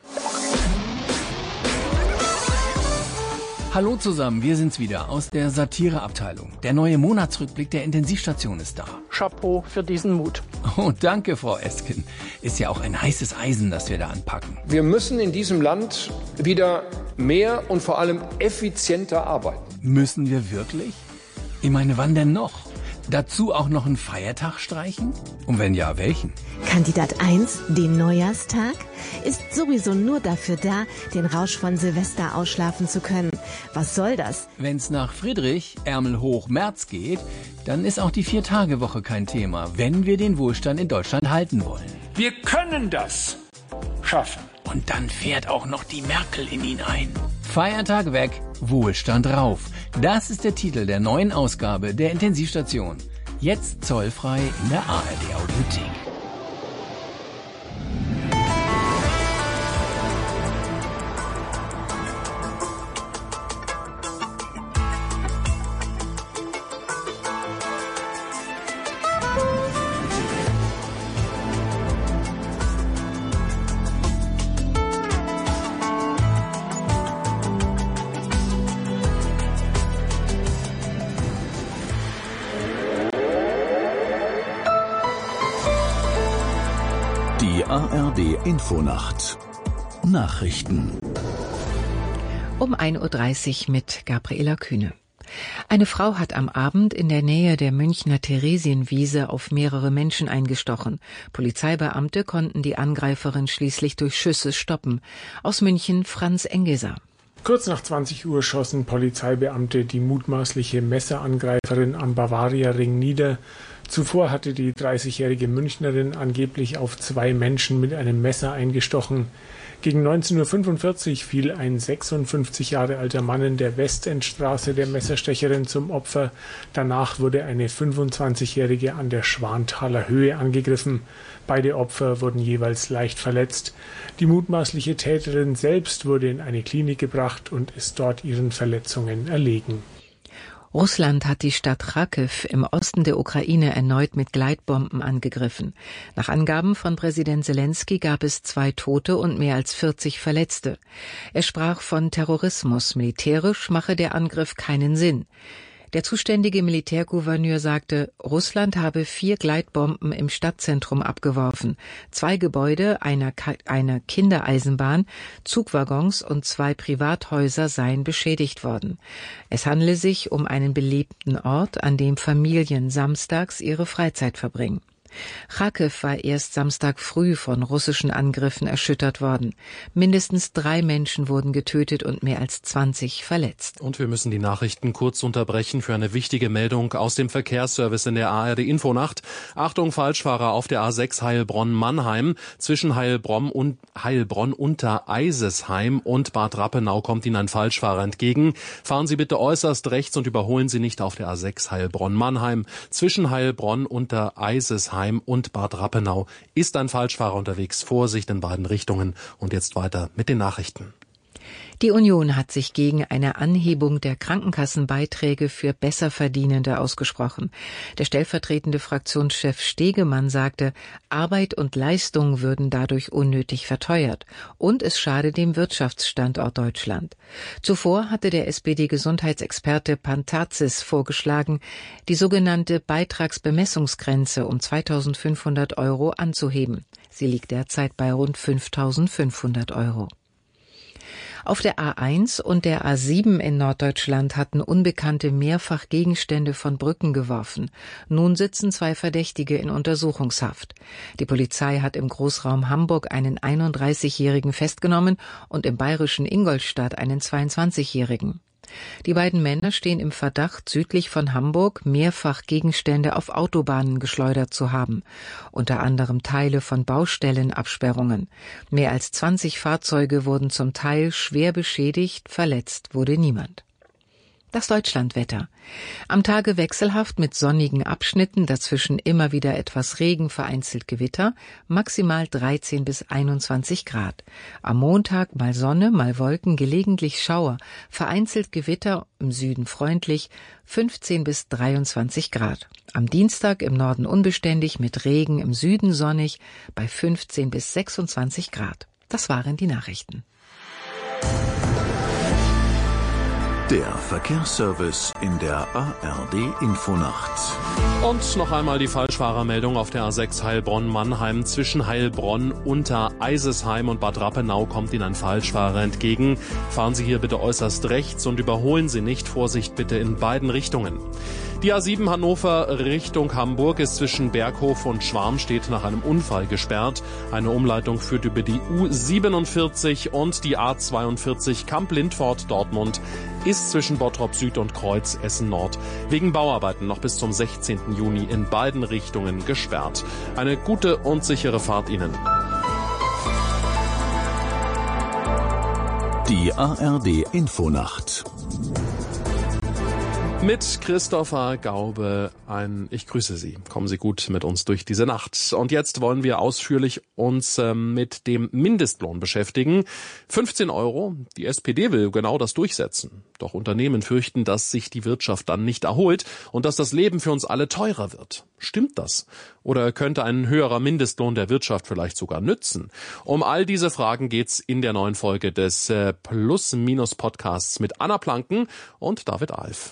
Hallo zusammen, wir sind's wieder aus der Satireabteilung. Der neue Monatsrückblick der Intensivstation ist da. Chapeau für diesen Mut. Oh, danke, Frau Esken. Ist ja auch ein heißes Eisen, das wir da anpacken. Wir müssen in diesem Land wieder mehr und vor allem effizienter arbeiten. Müssen wir wirklich? Ich meine, wann denn noch? Dazu auch noch einen Feiertag streichen? Und wenn ja, welchen? Kandidat eins, den Neujahrstag, ist sowieso nur dafür da, den Rausch von Silvester ausschlafen zu können. Was soll das? Wenn's nach Friedrich, Ärmel hoch, März geht, dann ist auch die Vier-Tage-Woche kein Thema, wenn wir den Wohlstand in Deutschland halten wollen. Wir können das schaffen. Und dann fährt auch noch die Merkel in ihn ein. Feiertag weg, Wohlstand rauf. Das ist der Titel der neuen Ausgabe der Intensivstation. Jetzt zollfrei in der A R D Audiothek. A R D Infonacht Nachrichten um ein Uhr dreißig mit Gabriela Kühne. Eine Frau hat am Abend in der Nähe der Münchner Theresienwiese auf mehrere Menschen eingestochen. Polizeibeamte konnten die Angreiferin schließlich durch Schüsse stoppen. Aus München Franz Engeser. Kurz nach zwanzig Uhr schossen Polizeibeamte die mutmaßliche Messerangreiferin am Bavaria-Ring nieder. Zuvor hatte die dreißigjährige Münchnerin angeblich auf zwei Menschen mit einem Messer eingestochen. Gegen neunzehn Uhr fünfundvierzig fiel ein sechsundfünfzig Jahre alter Mann in der Westendstraße der Messerstecherin zum Opfer. Danach wurde eine fünfundzwanzigjährige an der Schwanthaler Höhe angegriffen. Beide Opfer wurden jeweils leicht verletzt. Die mutmaßliche Täterin selbst wurde in eine Klinik gebracht und ist dort ihren Verletzungen erlegen. Russland hat die Stadt Charkiw im Osten der Ukraine erneut mit Gleitbomben angegriffen. Nach Angaben von Präsident Selenskyj gab es zwei Tote und mehr als vierzig Verletzte. Er sprach von Terrorismus. Militärisch mache der Angriff keinen Sinn. Der zuständige Militärgouverneur sagte, Russland habe vier Gleitbomben im Stadtzentrum abgeworfen. Zwei Gebäude, eine, eine Kindereisenbahn, Zugwaggons und zwei Privathäuser seien beschädigt worden. Es handle sich um einen belebten Ort, an dem Familien samstags ihre Freizeit verbringen. Charkiw war erst Samstag früh von russischen Angriffen erschüttert worden. Mindestens drei Menschen wurden getötet und mehr als zwanzig verletzt. Und wir müssen die Nachrichten kurz unterbrechen für eine wichtige Meldung aus dem Verkehrsservice in der A R D Infonacht. Achtung, Falschfahrer auf der A sechs Heilbronn-Mannheim. Zwischen Heilbronn und Heilbronn unter Eisesheim und Bad Rappenau kommt Ihnen ein Falschfahrer entgegen. Fahren Sie bitte äußerst rechts und überholen Sie nicht auf der A sechs Heilbronn-Mannheim. Zwischen Heilbronn unter Eisesheim und Bad Rappenau ist ein Falschfahrer unterwegs. Vorsicht in beiden Richtungen. Und jetzt weiter mit den Nachrichten. Die Union hat sich gegen eine Anhebung der Krankenkassenbeiträge für Besserverdienende ausgesprochen. Der stellvertretende Fraktionschef Stegemann sagte, Arbeit und Leistung würden dadurch unnötig verteuert und es schade dem Wirtschaftsstandort Deutschland. Zuvor hatte der S P D-Gesundheitsexperte Pantazis vorgeschlagen, die sogenannte Beitragsbemessungsgrenze um zweitausendfünfhundert Euro anzuheben. Sie liegt derzeit bei rund fünftausendfünfhundert Euro. Auf der A eins und der A sieben in Norddeutschland hatten Unbekannte mehrfach Gegenstände von Brücken geworfen. Nun sitzen zwei Verdächtige in Untersuchungshaft. Die Polizei hat im Großraum Hamburg einen einunddreißigjährigen festgenommen und im bayerischen Ingolstadt einen zweiundzwanzigjährigen. Die beiden Männer stehen im Verdacht, südlich von Hamburg mehrfach Gegenstände auf Autobahnen geschleudert zu haben, unter anderem Teile von Baustellenabsperrungen. Mehr als zwanzig Fahrzeuge wurden zum Teil schwer beschädigt, verletzt wurde niemand. Das Deutschlandwetter. Am Tage wechselhaft mit sonnigen Abschnitten, dazwischen immer wieder etwas Regen, vereinzelt Gewitter, maximal dreizehn bis einundzwanzig Grad. Am Montag mal Sonne, mal Wolken, gelegentlich Schauer, vereinzelt Gewitter, im Süden freundlich, fünfzehn bis dreiundzwanzig Grad. Am Dienstag im Norden unbeständig, mit Regen, im Süden sonnig, bei fünfzehn bis sechsundzwanzig Grad. Das waren die Nachrichten. Der Verkehrsservice in der A R D Infonacht. Und noch einmal die Falschfahrermeldung auf der A sechs Heilbronn-Mannheim. Zwischen Heilbronn unter Eisesheim und Bad Rappenau kommt Ihnen ein Falschfahrer entgegen. Fahren Sie hier bitte äußerst rechts und überholen Sie nicht. Vorsicht bitte in beiden Richtungen. Die A sieben Hannover Richtung Hamburg ist zwischen Berghof und Schwarmstedt nach einem Unfall gesperrt. Eine Umleitung führt über die U siebenundvierzig und die A zweiundvierzig Kamp-Lindfort-Dortmund ist zwischen Bottrop Süd und Kreuz Essen Nord wegen Bauarbeiten noch bis zum sechzehnten Juni in beiden Richtungen gesperrt. Eine gute und sichere Fahrt Ihnen. Die A R D Infonacht Mit Christopher Gaube ein Ich grüße Sie. Kommen Sie gut mit uns durch diese Nacht. Und jetzt wollen wir ausführlich uns äh, mit dem Mindestlohn beschäftigen. fünfzehn Euro. Die S P D will genau das durchsetzen. Doch Unternehmen fürchten, dass sich die Wirtschaft dann nicht erholt und dass das Leben für uns alle teurer wird. Stimmt das? Oder könnte ein höherer Mindestlohn der Wirtschaft vielleicht sogar nützen? Um all diese Fragen geht's in der neuen Folge des äh, Plus-Minus-Podcasts mit Anna Planken und David Alf.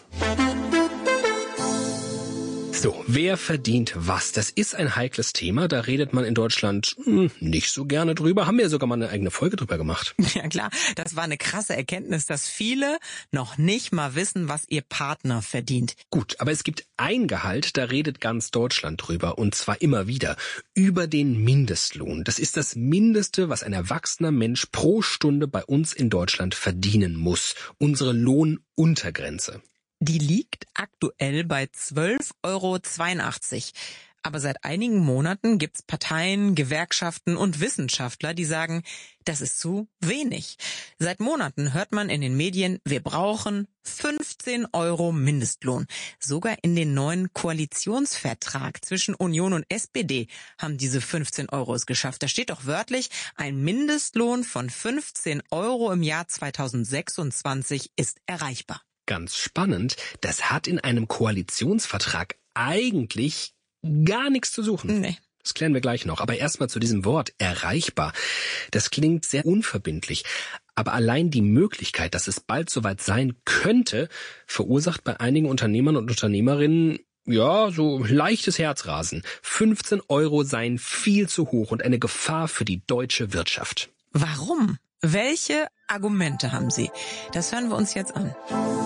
So, wer verdient was? Das ist ein heikles Thema. Da redet man in Deutschland hm, nicht so gerne drüber. Haben wir sogar mal eine eigene Folge drüber gemacht. Ja klar, das war eine krasse Erkenntnis, dass viele noch nicht mal wissen, was ihr Partner verdient. Gut, aber es gibt ein Gehalt, da redet ganz Deutschland drüber. Und zwar immer wieder. Über den Mindestlohn. Das ist das Mindeste, was ein erwachsener Mensch pro Stunde bei uns in Deutschland verdienen muss. Unsere Lohnuntergrenze. Die liegt aktuell bei zwölf Euro zweiundachtzig. Aber seit einigen Monaten gibt's Parteien, Gewerkschaften und Wissenschaftler, die sagen, das ist zu wenig. Seit Monaten hört man in den Medien, wir brauchen fünfzehn Euro Mindestlohn. Sogar in den neuen Koalitionsvertrag zwischen Union und S P D haben diese fünfzehn Euro es geschafft. Da steht doch wörtlich, ein Mindestlohn von fünfzehn Euro im Jahr zweitausendsechsundzwanzig ist erreichbar. Ganz spannend, das hat in einem Koalitionsvertrag eigentlich gar nichts zu suchen. Nee. Das klären wir gleich noch. Aber erstmal zu diesem Wort erreichbar. Das klingt sehr unverbindlich. Aber allein die Möglichkeit, dass es bald soweit sein könnte, verursacht bei einigen Unternehmern und Unternehmerinnen ja, so leichtes Herzrasen. fünfzehn Euro seien viel zu hoch und eine Gefahr für die deutsche Wirtschaft. Warum? Welche Argumente haben Sie? Das hören wir uns jetzt an.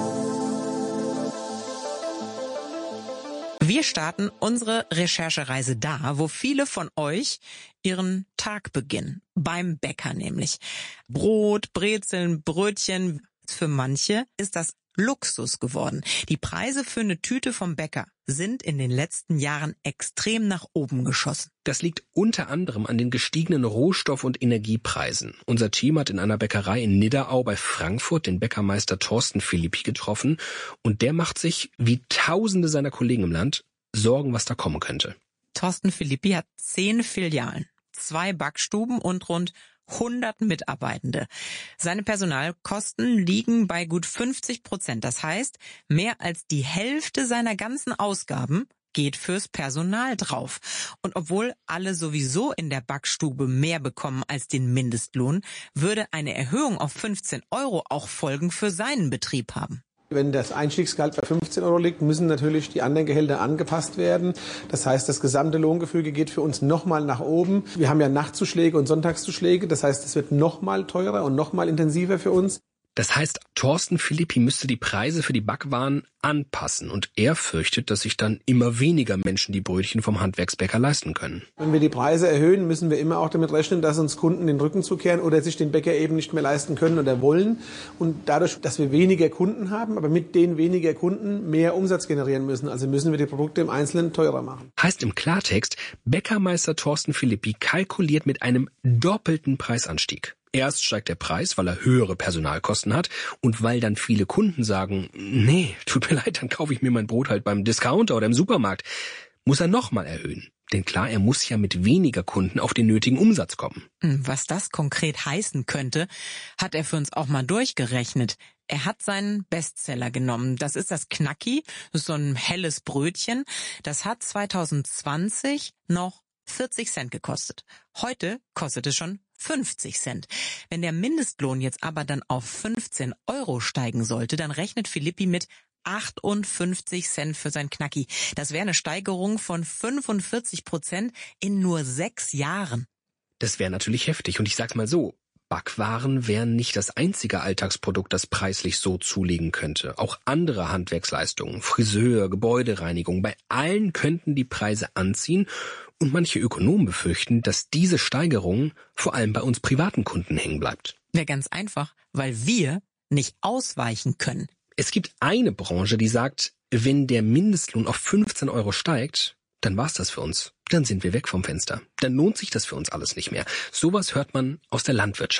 Wir starten unsere Recherchereise da, wo viele von euch ihren Tag beginnen. Beim Bäcker nämlich. Brot, Brezeln, Brötchen. Für manche ist das Luxus geworden. Die Preise für eine Tüte vom Bäcker sind in den letzten Jahren extrem nach oben geschossen. Das liegt unter anderem an den gestiegenen Rohstoff- und Energiepreisen. Unser Team hat in einer Bäckerei in Nidderau bei Frankfurt den Bäckermeister Thorsten Philippi getroffen und der macht sich, wie Tausende seiner Kollegen im Land, Sorgen, was da kommen könnte. Thorsten Philippi hat zehn Filialen, zwei Backstuben und rund hundert Mitarbeitende. Seine Personalkosten liegen bei gut fünfzig Prozent. Das heißt, mehr als die Hälfte seiner ganzen Ausgaben geht fürs Personal drauf. Und obwohl alle sowieso in der Backstube mehr bekommen als den Mindestlohn, würde eine Erhöhung auf fünfzehn Euro auch Folgen für seinen Betrieb haben. Wenn das Einstiegsgehalt bei fünfzehn Euro liegt, müssen natürlich die anderen Gehälter angepasst werden. Das heißt, das gesamte Lohngefüge geht für uns nochmal nach oben. Wir haben ja Nachtzuschläge und Sonntagszuschläge. Das heißt, es wird nochmal teurer und nochmal intensiver für uns. Das heißt, Thorsten Philippi müsste die Preise für die Backwaren anpassen und er fürchtet, dass sich dann immer weniger Menschen die Brötchen vom Handwerksbäcker leisten können. Wenn wir die Preise erhöhen, müssen wir immer auch damit rechnen, dass uns Kunden den Rücken zukehren oder sich den Bäcker eben nicht mehr leisten können oder wollen. Und dadurch, dass wir weniger Kunden haben, aber mit den weniger Kunden mehr Umsatz generieren müssen. Also müssen wir die Produkte im Einzelnen teurer machen. Heißt im Klartext, Bäckermeister Thorsten Philippi kalkuliert mit einem doppelten Preisanstieg. Erst steigt der Preis, weil er höhere Personalkosten hat und weil dann viele Kunden sagen, nee, tut mir leid, dann kaufe ich mir mein Brot halt beim Discounter oder im Supermarkt. Muss er nochmal erhöhen. Denn klar, er muss ja mit weniger Kunden auf den nötigen Umsatz kommen. Was das konkret heißen könnte, hat er für uns auch mal durchgerechnet. Er hat seinen Bestseller genommen. Das ist das Knacki, das ist so ein helles Brötchen. Das hat zweitausendzwanzig noch vierzig Cent gekostet. Heute kostet es schon fünfzig Cent. Wenn der Mindestlohn jetzt aber dann auf fünfzehn Euro steigen sollte, dann rechnet Philippi mit achtundfünfzig Cent für sein Knacki. Das wäre eine Steigerung von fünfundvierzig Prozent in nur sechs Jahren. Das wäre natürlich heftig. Und ich sag's mal so, Backwaren wären nicht das einzige Alltagsprodukt, das preislich so zulegen könnte. Auch andere Handwerksleistungen, Friseur, Gebäudereinigung, bei allen könnten die Preise anziehen. Und manche Ökonomen befürchten, dass diese Steigerung vor allem bei uns privaten Kunden hängen bleibt. Wäre ganz einfach, weil wir nicht ausweichen können. Es gibt eine Branche, die sagt, wenn der Mindestlohn auf fünfzehn Euro steigt, dann war's das für uns. Dann sind wir weg vom Fenster. Dann lohnt sich das für uns alles nicht mehr. Sowas hört man aus der Landwirtschaft.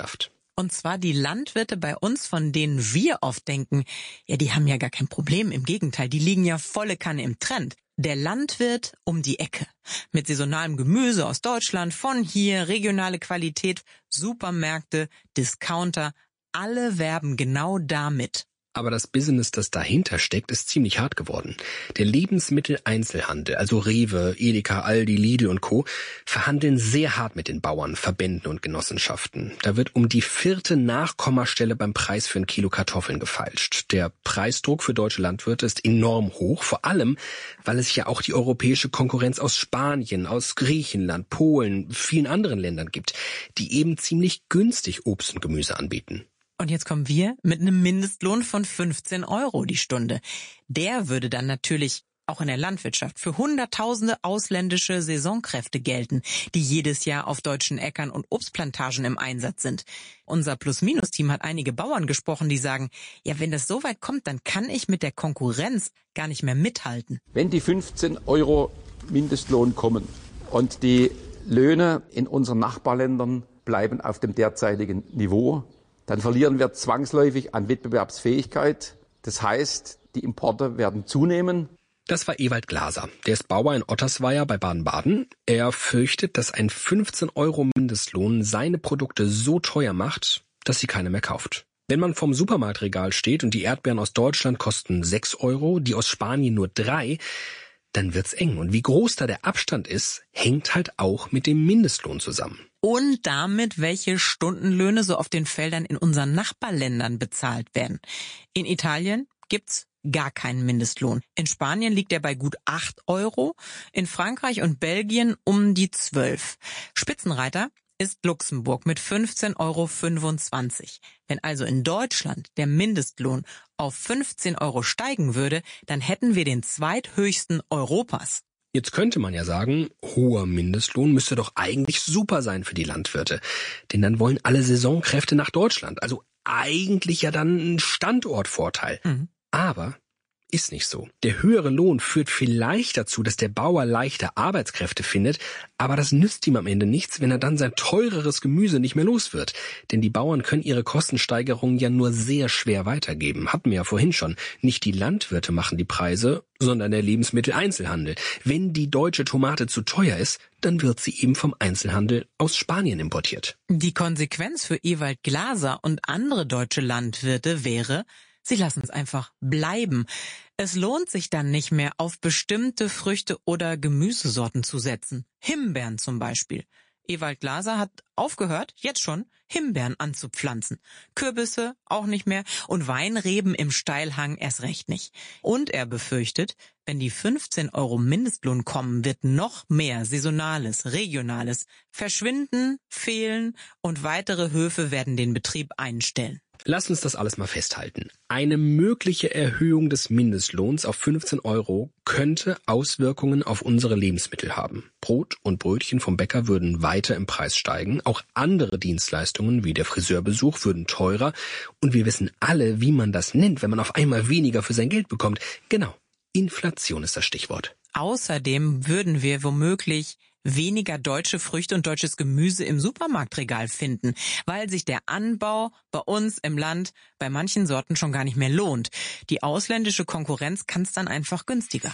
Und zwar die Landwirte bei uns, von denen wir oft denken, ja, die haben ja gar kein Problem. Im Gegenteil, die liegen ja volle Kanne im Trend. Der Landwirt um die Ecke. Mit saisonalem Gemüse aus Deutschland, von hier, regionale Qualität, Supermärkte, Discounter, alle werben genau damit. Aber das Business, das dahinter steckt, ist ziemlich hart geworden. Der Lebensmitteleinzelhandel, also Rewe, Edeka, Aldi, Lidl und Co., verhandeln sehr hart mit den Bauern, Verbänden und Genossenschaften. Da wird um die vierte Nachkommastelle beim Preis für ein Kilo Kartoffeln gefeilscht. Der Preisdruck für deutsche Landwirte ist enorm hoch, vor allem, weil es ja auch die europäische Konkurrenz aus Spanien, aus Griechenland, Polen, vielen anderen Ländern gibt, die eben ziemlich günstig Obst und Gemüse anbieten. Und jetzt kommen wir mit einem Mindestlohn von fünfzehn Euro die Stunde. Der würde dann natürlich auch in der Landwirtschaft für Hunderttausende ausländische Saisonkräfte gelten, die jedes Jahr auf deutschen Äckern und Obstplantagen im Einsatz sind. Unser Plus-Minus-Team hat einige Bauern gesprochen, die sagen, ja, wenn das so weit kommt, dann kann ich mit der Konkurrenz gar nicht mehr mithalten. Wenn die fünfzehn Euro Mindestlohn kommen und die Löhne in unseren Nachbarländern bleiben auf dem derzeitigen Niveau, dann verlieren wir zwangsläufig an Wettbewerbsfähigkeit. Das heißt, die Importe werden zunehmen. Das war Ewald Glaser. Der ist Bauer in Ottersweier bei Baden-Baden. Er fürchtet, dass ein fünfzehn Euro Mindestlohn seine Produkte so teuer macht, dass sie keiner mehr kauft. Wenn man vorm Supermarktregal steht und die Erdbeeren aus Deutschland kosten sechs Euro, die aus Spanien nur drei, dann wird's eng. Und wie groß da der Abstand ist, hängt halt auch mit dem Mindestlohn zusammen. Und damit, welche Stundenlöhne so auf den Feldern in unseren Nachbarländern bezahlt werden. In Italien gibt's gar keinen Mindestlohn. In Spanien liegt er bei gut acht Euro, in Frankreich und Belgien um die zwölf. Spitzenreiter ist Luxemburg mit fünfzehn Euro fünfundzwanzig. Wenn also in Deutschland der Mindestlohn auf fünfzehn Euro steigen würde, dann hätten wir den zweithöchsten Europas. Jetzt könnte man ja sagen, hoher Mindestlohn müsste doch eigentlich super sein für die Landwirte. Denn dann wollen alle Saisonkräfte nach Deutschland. Also eigentlich ja dann ein Standortvorteil. Mhm. Aber ist nicht so. Der höhere Lohn führt vielleicht dazu, dass der Bauer leichter Arbeitskräfte findet, aber das nützt ihm am Ende nichts, wenn er dann sein teureres Gemüse nicht mehr los wird. Denn die Bauern können ihre Kostensteigerungen ja nur sehr schwer weitergeben. Hatten wir ja vorhin schon. Nicht die Landwirte machen die Preise, sondern der Lebensmitteleinzelhandel. Wenn die deutsche Tomate zu teuer ist, dann wird sie eben vom Einzelhandel aus Spanien importiert. Die Konsequenz für Ewald Glaser und andere deutsche Landwirte wäre, sie lassen es einfach bleiben. Es lohnt sich dann nicht mehr, auf bestimmte Früchte oder Gemüsesorten zu setzen. Himbeeren zum Beispiel. Ewald Glaser hat aufgehört, jetzt schon, Himbeeren anzupflanzen. Kürbisse auch nicht mehr und Weinreben im Steilhang erst recht nicht. Und er befürchtet, wenn die fünfzehn Euro Mindestlohn kommen, wird noch mehr Saisonales, Regionales verschwinden, fehlen und weitere Höfe werden den Betrieb einstellen. Lass uns das alles mal festhalten. Eine mögliche Erhöhung des Mindestlohns auf fünfzehn Euro könnte Auswirkungen auf unsere Lebensmittel haben. Brot und Brötchen vom Bäcker würden weiter im Preis steigen. Auch andere Dienstleistungen wie der Friseurbesuch würden teurer. Und wir wissen alle, wie man das nennt, wenn man auf einmal weniger für sein Geld bekommt. Genau, Inflation ist das Stichwort. Außerdem würden wir womöglich weniger deutsche Früchte und deutsches Gemüse im Supermarktregal finden, weil sich der Anbau bei uns im Land bei manchen Sorten schon gar nicht mehr lohnt. Die ausländische Konkurrenz kann es dann einfach günstiger.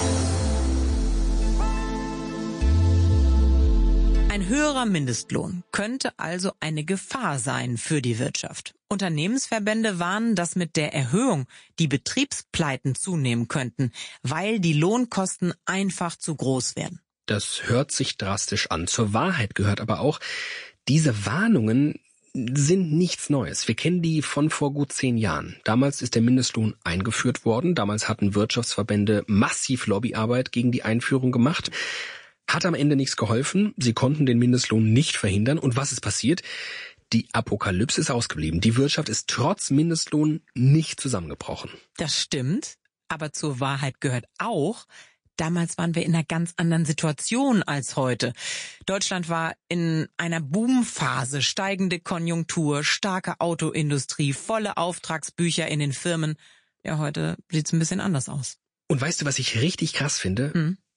Ein höherer Mindestlohn könnte also eine Gefahr sein für die Wirtschaft. Unternehmensverbände warnen, dass mit der Erhöhung die Betriebspleiten zunehmen könnten, weil die Lohnkosten einfach zu groß werden. Das hört sich drastisch an. Zur Wahrheit gehört aber auch, diese Warnungen sind nichts Neues. Wir kennen die von vor gut zehn Jahren. Damals ist der Mindestlohn eingeführt worden. Damals hatten Wirtschaftsverbände massiv Lobbyarbeit gegen die Einführung gemacht. Hat am Ende nichts geholfen. Sie konnten den Mindestlohn nicht verhindern. Und was ist passiert? Die Apokalypse ist ausgeblieben. Die Wirtschaft ist trotz Mindestlohn nicht zusammengebrochen. Das stimmt. Aber zur Wahrheit gehört auch, damals waren wir in einer ganz anderen Situation als heute. Deutschland war in einer Boomphase, steigende Konjunktur, starke Autoindustrie, volle Auftragsbücher in den Firmen. Ja, heute sieht's ein bisschen anders aus. Und weißt du, was ich richtig krass finde? Hm.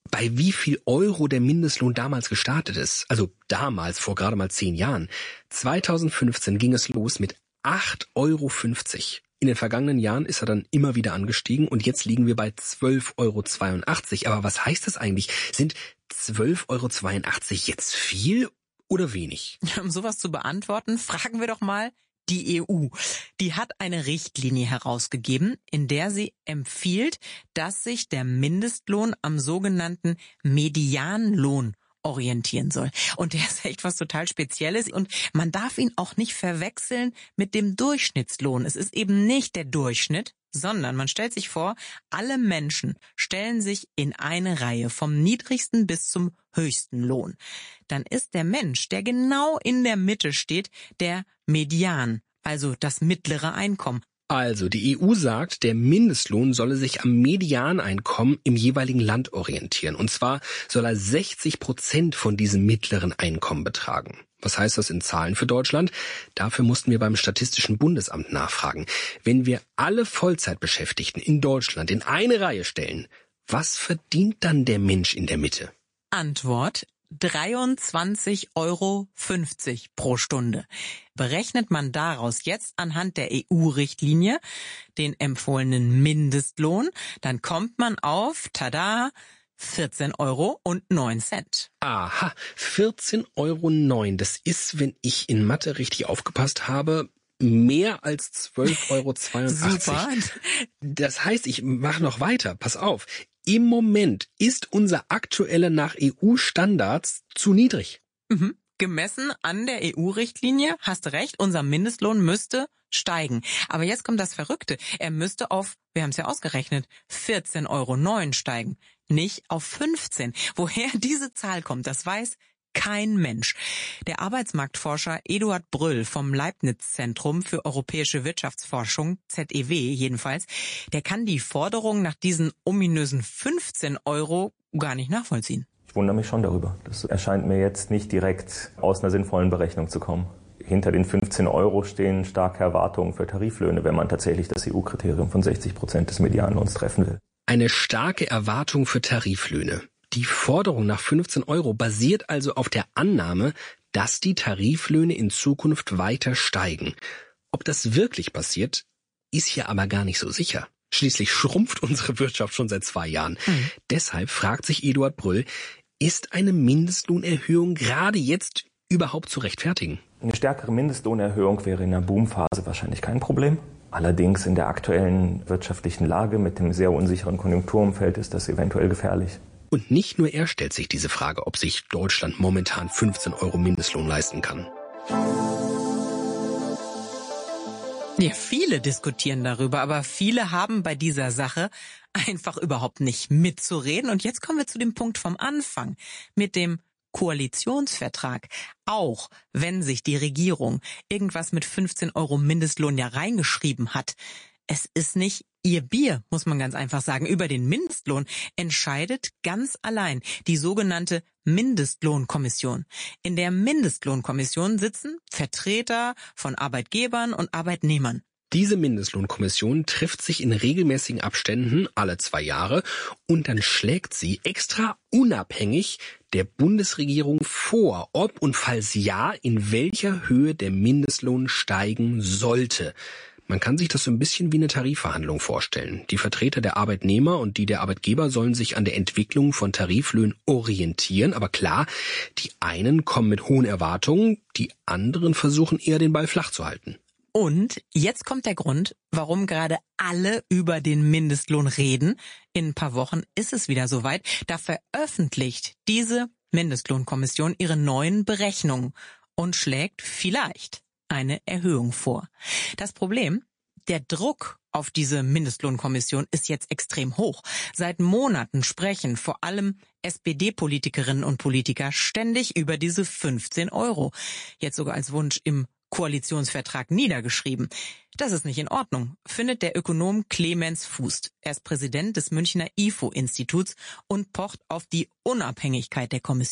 bei wie viel Euro der Mindestlohn damals gestartet ist. Also damals, vor gerade mal zehn Jahren. zweitausendfünfzehn ging es los mit acht Euro fünfzig. In den vergangenen Jahren ist er dann immer wieder angestiegen und jetzt liegen wir bei zwölf Euro zweiundachtzig. Aber was heißt das eigentlich? Sind zwölf Euro zweiundachtzig jetzt viel oder wenig? Um sowas zu beantworten, fragen wir doch mal die E U. Die hat eine Richtlinie herausgegeben, in der sie empfiehlt, dass sich der Mindestlohn am sogenannten Medianlohn orientieren soll. Und der ist echt was total Spezielles und man darf ihn auch nicht verwechseln mit dem Durchschnittslohn. Es ist eben nicht der Durchschnitt, sondern man stellt sich vor, alle Menschen stellen sich in eine Reihe vom niedrigsten bis zum höchsten Lohn. Dann ist der Mensch, der genau in der Mitte steht, der Median, also das mittlere Einkommen. Also, die E U sagt, der Mindestlohn solle sich am Medianeinkommen im jeweiligen Land orientieren. Und zwar soll er sechzig Prozent von diesem mittleren Einkommen betragen. Was heißt das in Zahlen für Deutschland? Dafür mussten wir beim Statistischen Bundesamt nachfragen. Wenn wir alle Vollzeitbeschäftigten in Deutschland in eine Reihe stellen, was verdient dann der Mensch in der Mitte? Antwort: dreiundzwanzig Euro fünfzig pro Stunde. Berechnet man daraus jetzt anhand der E U-Richtlinie den empfohlenen Mindestlohn, dann kommt man auf, tada, vierzehn Euro und neun Cent. Aha, vierzehn Euro neun. Das ist, wenn ich in Mathe richtig aufgepasst habe, mehr als zwölf Euro zweiundachtzig. Super. Das heißt, ich mache noch weiter. Pass auf. Im Moment ist unser aktueller nach E U-Standards zu niedrig. Mhm. Gemessen an der E U-Richtlinie, hast du recht, unser Mindestlohn müsste steigen. Aber jetzt kommt das Verrückte. Er müsste auf, wir haben es ja ausgerechnet, vierzehn Euro neun steigen, nicht auf fünfzehn. Woher diese Zahl kommt, das weiß kein Mensch. Der Arbeitsmarktforscher Eduard Brüll vom Leibniz-Zentrum für europäische Wirtschaftsforschung, Z E W jedenfalls, der kann die Forderung nach diesen ominösen fünfzehn Euro gar nicht nachvollziehen. Ich wundere mich schon darüber. Das erscheint mir jetzt nicht direkt aus einer sinnvollen Berechnung zu kommen. Hinter den fünfzehn Euro stehen starke Erwartungen für Tariflöhne, wenn man tatsächlich das E U-Kriterium von sechzig Prozent des Medianlohns treffen will. Eine starke Erwartung für Tariflöhne. Die Forderung nach fünfzehn Euro basiert also auf der Annahme, dass die Tariflöhne in Zukunft weiter steigen. Ob das wirklich passiert, ist hier aber gar nicht so sicher. Schließlich schrumpft unsere Wirtschaft schon seit zwei Jahren. Mhm. Deshalb fragt sich Eduard Brüll, ist eine Mindestlohnerhöhung gerade jetzt überhaupt zu rechtfertigen? Eine stärkere Mindestlohnerhöhung wäre in der Boomphase wahrscheinlich kein Problem. Allerdings in der aktuellen wirtschaftlichen Lage mit dem sehr unsicheren Konjunkturumfeld ist das eventuell gefährlich. Und nicht nur er stellt sich diese Frage, ob sich Deutschland momentan fünfzehn Euro Mindestlohn leisten kann. Ja, viele diskutieren darüber, aber viele haben bei dieser Sache einfach überhaupt nicht mitzureden. Und jetzt kommen wir zu dem Punkt vom Anfang mit dem Koalitionsvertrag. Auch wenn sich die Regierung irgendwas mit fünfzehn Euro Mindestlohn ja reingeschrieben hat, es ist nicht ihr Bier, muss man ganz einfach sagen. Über den Mindestlohn entscheidet ganz allein die sogenannte Mindestlohnkommission. In der Mindestlohnkommission sitzen Vertreter von Arbeitgebern und Arbeitnehmern. Diese Mindestlohnkommission trifft sich in regelmäßigen Abständen alle zwei Jahre und dann schlägt sie extra unabhängig der Bundesregierung vor, ob und falls ja, in welcher Höhe der Mindestlohn steigen sollte. Man kann sich das so ein bisschen wie eine Tarifverhandlung vorstellen. Die Vertreter der Arbeitnehmer und die der Arbeitgeber sollen sich an der Entwicklung von Tariflöhnen orientieren. Aber klar, die einen kommen mit hohen Erwartungen, die anderen versuchen eher den Ball flach zu halten. Und jetzt kommt der Grund, warum gerade alle über den Mindestlohn reden. In ein paar Wochen ist es wieder soweit. Da veröffentlicht diese Mindestlohnkommission ihre neuen Berechnungen und schlägt vielleicht eine Erhöhung vor. Das Problem, der Druck auf diese Mindestlohnkommission ist jetzt extrem hoch. Seit Monaten sprechen vor allem S P D-Politikerinnen und Politiker ständig über diese fünfzehn Euro. Jetzt sogar als Wunsch im Koalitionsvertrag niedergeschrieben. Das ist nicht in Ordnung, findet der Ökonom Clemens Fußt. Er ist Präsident des Münchner I F O-Instituts und pocht auf die Unabhängigkeit der Kommission.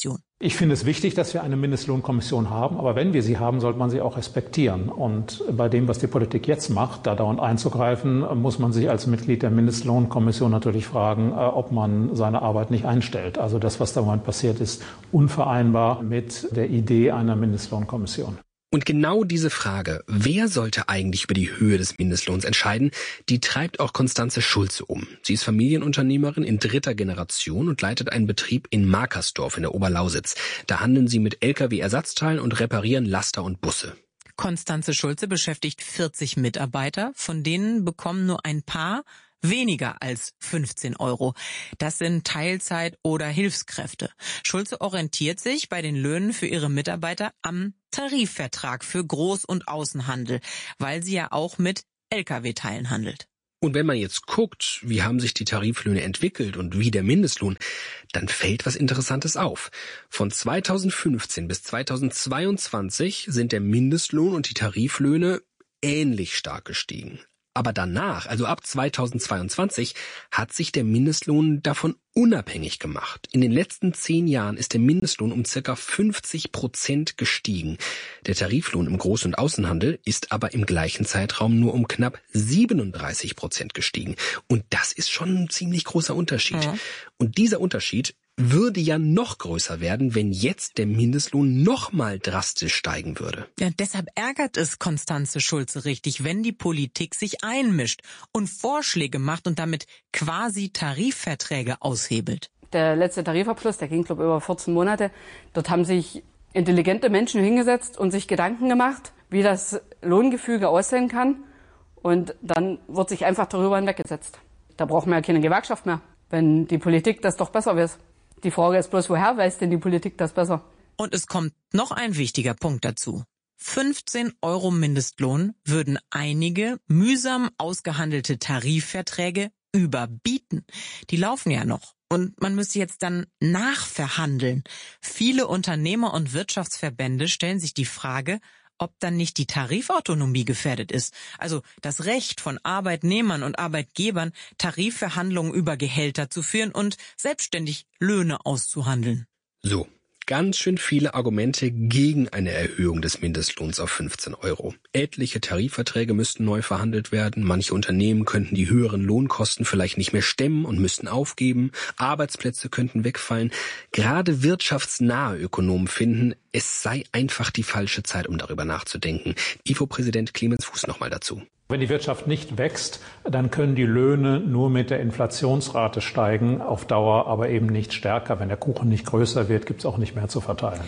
Ich finde es wichtig, dass wir eine Mindestlohnkommission haben, aber wenn wir sie haben, sollte man sie auch respektieren. Und bei dem, was die Politik jetzt macht, da dauernd einzugreifen, muss man sich als Mitglied der Mindestlohnkommission natürlich fragen, ob man seine Arbeit nicht einstellt. Also das, was da im Moment passiert, ist unvereinbar mit der Idee einer Mindestlohnkommission. Und genau diese Frage, wer sollte eigentlich über die Höhe des Mindestlohns entscheiden, die treibt auch Constanze Schulze um. Sie ist Familienunternehmerin in dritter Generation und leitet einen Betrieb in Markersdorf in der Oberlausitz. Da handeln sie mit L K W-Ersatzteilen und reparieren Laster und Busse. Constanze Schulze beschäftigt vierzig Mitarbeiter, von denen bekommen nur ein paar weniger als fünfzehn Euro. Das sind Teilzeit- oder Hilfskräfte. Schulze orientiert sich bei den Löhnen für ihre Mitarbeiter am Tarifvertrag für Groß- und Außenhandel, weil sie ja auch mit L K W-Teilen handelt. Und wenn man jetzt guckt, wie haben sich die Tariflöhne entwickelt und wie der Mindestlohn, dann fällt was Interessantes auf. Von zweitausendfünfzehn bis zweitausendzweiundzwanzig sind der Mindestlohn und die Tariflöhne ähnlich stark gestiegen. Aber danach, also ab zweitausendzweiundzwanzig, hat sich der Mindestlohn davon unabhängig gemacht. In den letzten zehn Jahren ist der Mindestlohn um circa fünfzig Prozent gestiegen. Der Tariflohn im Groß- und Außenhandel ist aber im gleichen Zeitraum nur um knapp siebenunddreißig Prozent gestiegen. Und das ist schon ein ziemlich großer Unterschied. Ja. Und dieser Unterschied würde ja noch größer werden, wenn jetzt der Mindestlohn noch mal drastisch steigen würde. Ja, deshalb ärgert es Constanze Schulze richtig, wenn die Politik sich einmischt und Vorschläge macht und damit quasi Tarifverträge aushebelt. Der letzte Tarifabschluss, der ging, glaube ich, über vierzehn Monate. Dort haben sich intelligente Menschen hingesetzt und sich Gedanken gemacht, wie das Lohngefüge aussehen kann. Und dann wird sich einfach darüber hinweggesetzt. Da braucht man ja keine Gewerkschaft mehr, wenn die Politik das doch besser weiß. Die Frage ist bloß, woher weiß denn die Politik das besser? Und es kommt noch ein wichtiger Punkt dazu. fünfzehn Euro Mindestlohn würden einige mühsam ausgehandelte Tarifverträge überbieten. Die laufen ja noch. Und man müsste jetzt dann nachverhandeln. Viele Unternehmer und Wirtschaftsverbände stellen sich die Frage, ob dann nicht die Tarifautonomie gefährdet ist. Also das Recht von Arbeitnehmern und Arbeitgebern, Tarifverhandlungen über Gehälter zu führen und selbstständig Löhne auszuhandeln. So, ganz schön viele Argumente gegen eine Erhöhung des Mindestlohns auf fünfzehn Euro. Etliche Tarifverträge müssten neu verhandelt werden. Manche Unternehmen könnten die höheren Lohnkosten vielleicht nicht mehr stemmen und müssten aufgeben. Arbeitsplätze könnten wegfallen. Gerade wirtschaftsnahe Ökonomen finden, es sei einfach die falsche Zeit, um darüber nachzudenken. I F O-Präsident Clemens Fuß nochmal dazu. Wenn die Wirtschaft nicht wächst, dann können die Löhne nur mit der Inflationsrate steigen, auf Dauer aber eben nicht stärker. Wenn der Kuchen nicht größer wird, gibt es auch nicht mehr zu verteilen.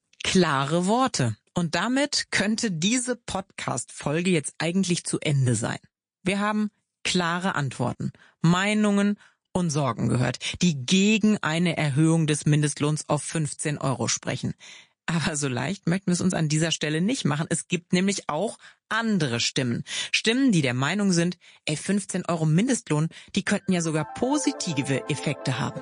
Klare Worte. Und damit könnte diese Podcast-Folge jetzt eigentlich zu Ende sein. Wir haben klare Antworten, Meinungen und Sorgen gehört, die gegen eine Erhöhung des Mindestlohns auf fünfzehn Euro sprechen. Aber so leicht möchten wir es uns an dieser Stelle nicht machen. Es gibt nämlich auch andere Stimmen. Stimmen, die der Meinung sind, ey, fünfzehn Euro Mindestlohn, die könnten ja sogar positive Effekte haben.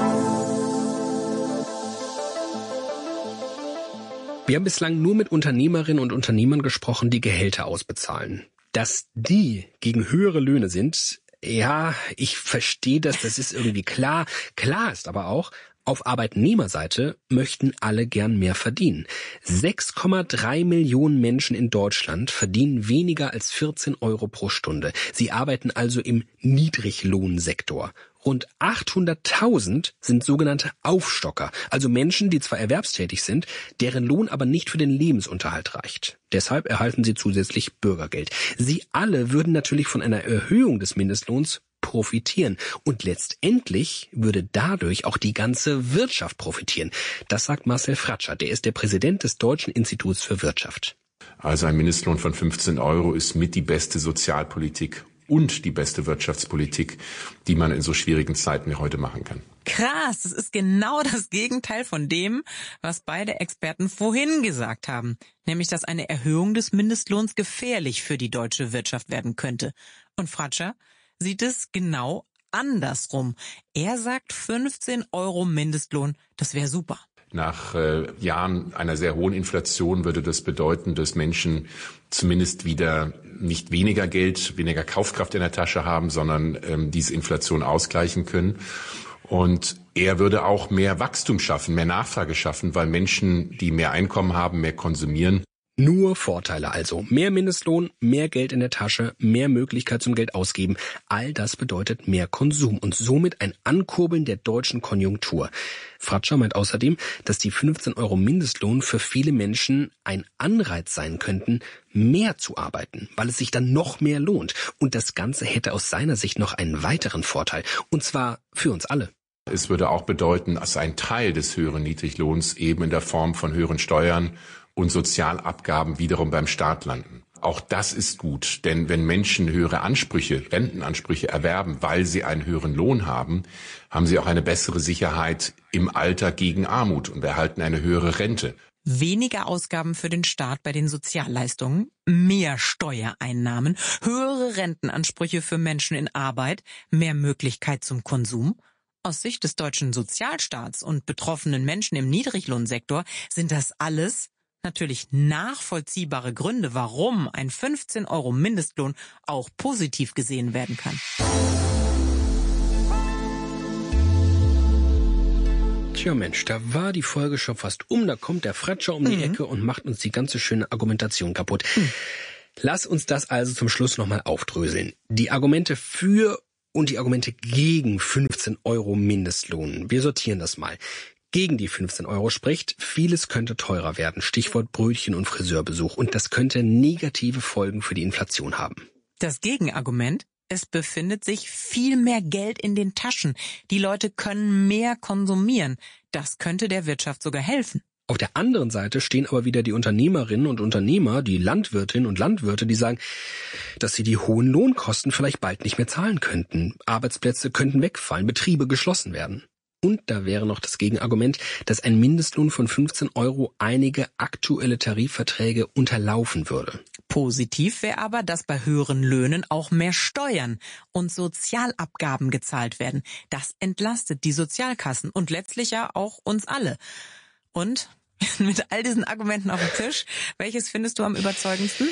Wir haben bislang nur mit Unternehmerinnen und Unternehmern gesprochen, die Gehälter ausbezahlen. Dass die gegen höhere Löhne sind, ja, ich verstehe das, das ist irgendwie klar. Klar ist aber auch, auf Arbeitnehmerseite möchten alle gern mehr verdienen. sechs Komma drei Millionen Menschen in Deutschland verdienen weniger als vierzehn Euro pro Stunde. Sie arbeiten also im Niedriglohnsektor. Rund achthunderttausend sind sogenannte Aufstocker, also Menschen, die zwar erwerbstätig sind, deren Lohn aber nicht für den Lebensunterhalt reicht. Deshalb erhalten sie zusätzlich Bürgergeld. Sie alle würden natürlich von einer Erhöhung des Mindestlohns profitieren. Und letztendlich würde dadurch auch die ganze Wirtschaft profitieren. Das sagt Marcel Fratscher, der ist der Präsident des Deutschen Instituts für Wirtschaft. Also ein Mindestlohn von fünfzehn Euro ist mit die beste Sozialpolitik und die beste Wirtschaftspolitik, die man in so schwierigen Zeiten wie heute machen kann. Krass, das ist genau das Gegenteil von dem, was beide Experten vorhin gesagt haben. Nämlich, dass eine Erhöhung des Mindestlohns gefährlich für die deutsche Wirtschaft werden könnte. Und Fratscher sieht es genau andersrum. Er sagt fünfzehn Euro Mindestlohn, das wäre super. Nach äh, Jahren einer sehr hohen Inflation würde das bedeuten, dass Menschen zumindest wieder nicht weniger Geld, weniger Kaufkraft in der Tasche haben, sondern ähm, diese Inflation ausgleichen können. Und Er würde auch mehr Wachstum schaffen, mehr Nachfrage schaffen, weil Menschen, die mehr Einkommen haben, mehr konsumieren. Nur Vorteile also. Mehr Mindestlohn, mehr Geld in der Tasche, mehr Möglichkeit zum Geld ausgeben. All das bedeutet mehr Konsum und somit ein Ankurbeln der deutschen Konjunktur. Fratscher meint außerdem, dass die fünfzehn Euro Mindestlohn für viele Menschen ein Anreiz sein könnten, mehr zu arbeiten, weil es sich dann noch mehr lohnt. Und das Ganze hätte aus seiner Sicht noch einen weiteren Vorteil. Und zwar für uns alle. Es würde auch bedeuten, dass ein Teil des höheren Niedriglohns eben in der Form von höheren Steuern und Sozialabgaben wiederum beim Staat landen. Auch das ist gut, denn wenn Menschen höhere Ansprüche, Rentenansprüche erwerben, weil sie einen höheren Lohn haben, haben sie auch eine bessere Sicherheit im Alter gegen Armut und erhalten eine höhere Rente. Weniger Ausgaben für den Staat bei den Sozialleistungen, mehr Steuereinnahmen, höhere Rentenansprüche für Menschen in Arbeit, mehr Möglichkeit zum Konsum. Aus Sicht des deutschen Sozialstaats und betroffenen Menschen im Niedriglohnsektor sind das alles natürlich nachvollziehbare Gründe, warum ein fünfzehn Euro Mindestlohn auch positiv gesehen werden kann. Tja Mensch, da war die Folge schon fast um. Da kommt der Fratscher um die mhm. Ecke und macht uns die ganze schöne Argumentation kaputt. Mhm. Lass uns das also zum Schluss nochmal aufdröseln. Die Argumente für und die Argumente gegen fünfzehn Euro Mindestlohn. Wir sortieren das mal. Gegen die fünfzehn Euro spricht, vieles könnte teurer werden. Stichwort Brötchen und Friseurbesuch. Und das könnte negative Folgen für die Inflation haben. Das Gegenargument? Es befindet sich viel mehr Geld in den Taschen. Die Leute können mehr konsumieren. Das könnte der Wirtschaft sogar helfen. Auf der anderen Seite stehen aber wieder die Unternehmerinnen und Unternehmer, die Landwirtinnen und Landwirte, die sagen, dass sie die hohen Lohnkosten vielleicht bald nicht mehr zahlen könnten. Arbeitsplätze könnten wegfallen, Betriebe geschlossen werden. Und da wäre noch das Gegenargument, dass ein Mindestlohn von fünfzehn Euro einige aktuelle Tarifverträge unterlaufen würde. Positiv wäre aber, dass bei höheren Löhnen auch mehr Steuern und Sozialabgaben gezahlt werden. Das entlastet die Sozialkassen und letztlich ja auch uns alle. Und mit all diesen Argumenten auf dem Tisch, welches findest du am überzeugendsten?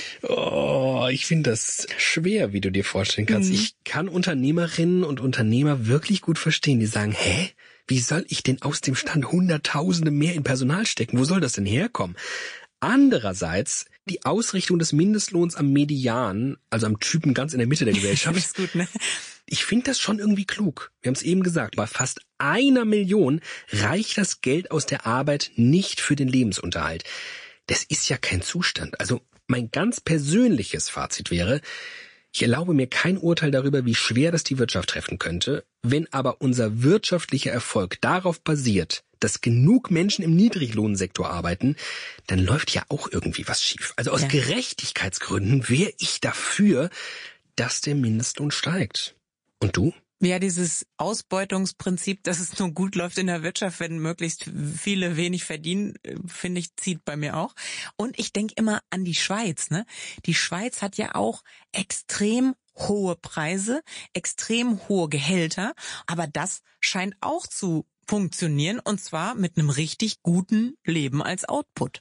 Oh, ich finde das schwer, wie du dir vorstellen kannst. Mhm. Ich kann Unternehmerinnen und Unternehmer wirklich gut verstehen, die sagen, hä? Wie soll ich denn aus dem Stand Hunderttausende mehr in Personal stecken? Wo soll das denn herkommen? Andererseits, die Ausrichtung des Mindestlohns am Median, also am Typen ganz in der Mitte der Gesellschaft. Das ist gut, ne? Ich finde das schon irgendwie klug. Wir haben es eben gesagt, bei fast einer Million reicht das Geld aus der Arbeit nicht für den Lebensunterhalt. Das ist ja kein Zustand. Also mein ganz persönliches Fazit wäre, ich erlaube mir kein Urteil darüber, wie schwer das die Wirtschaft treffen könnte. Wenn aber unser wirtschaftlicher Erfolg darauf basiert, dass genug Menschen im Niedriglohnsektor arbeiten, dann läuft ja auch irgendwie was schief. Also aus ja. Gerechtigkeitsgründen wäre ich dafür, dass der Mindestlohn steigt. Und du? Ja, dieses Ausbeutungsprinzip, dass es nur gut läuft in der Wirtschaft, wenn möglichst viele wenig verdienen, finde ich, zieht bei mir auch. Und ich denke immer an die Schweiz, ne? Die Schweiz hat ja auch extrem hohe Preise, extrem hohe Gehälter, aber das scheint auch zu funktionieren und zwar mit einem richtig guten Leben als Output.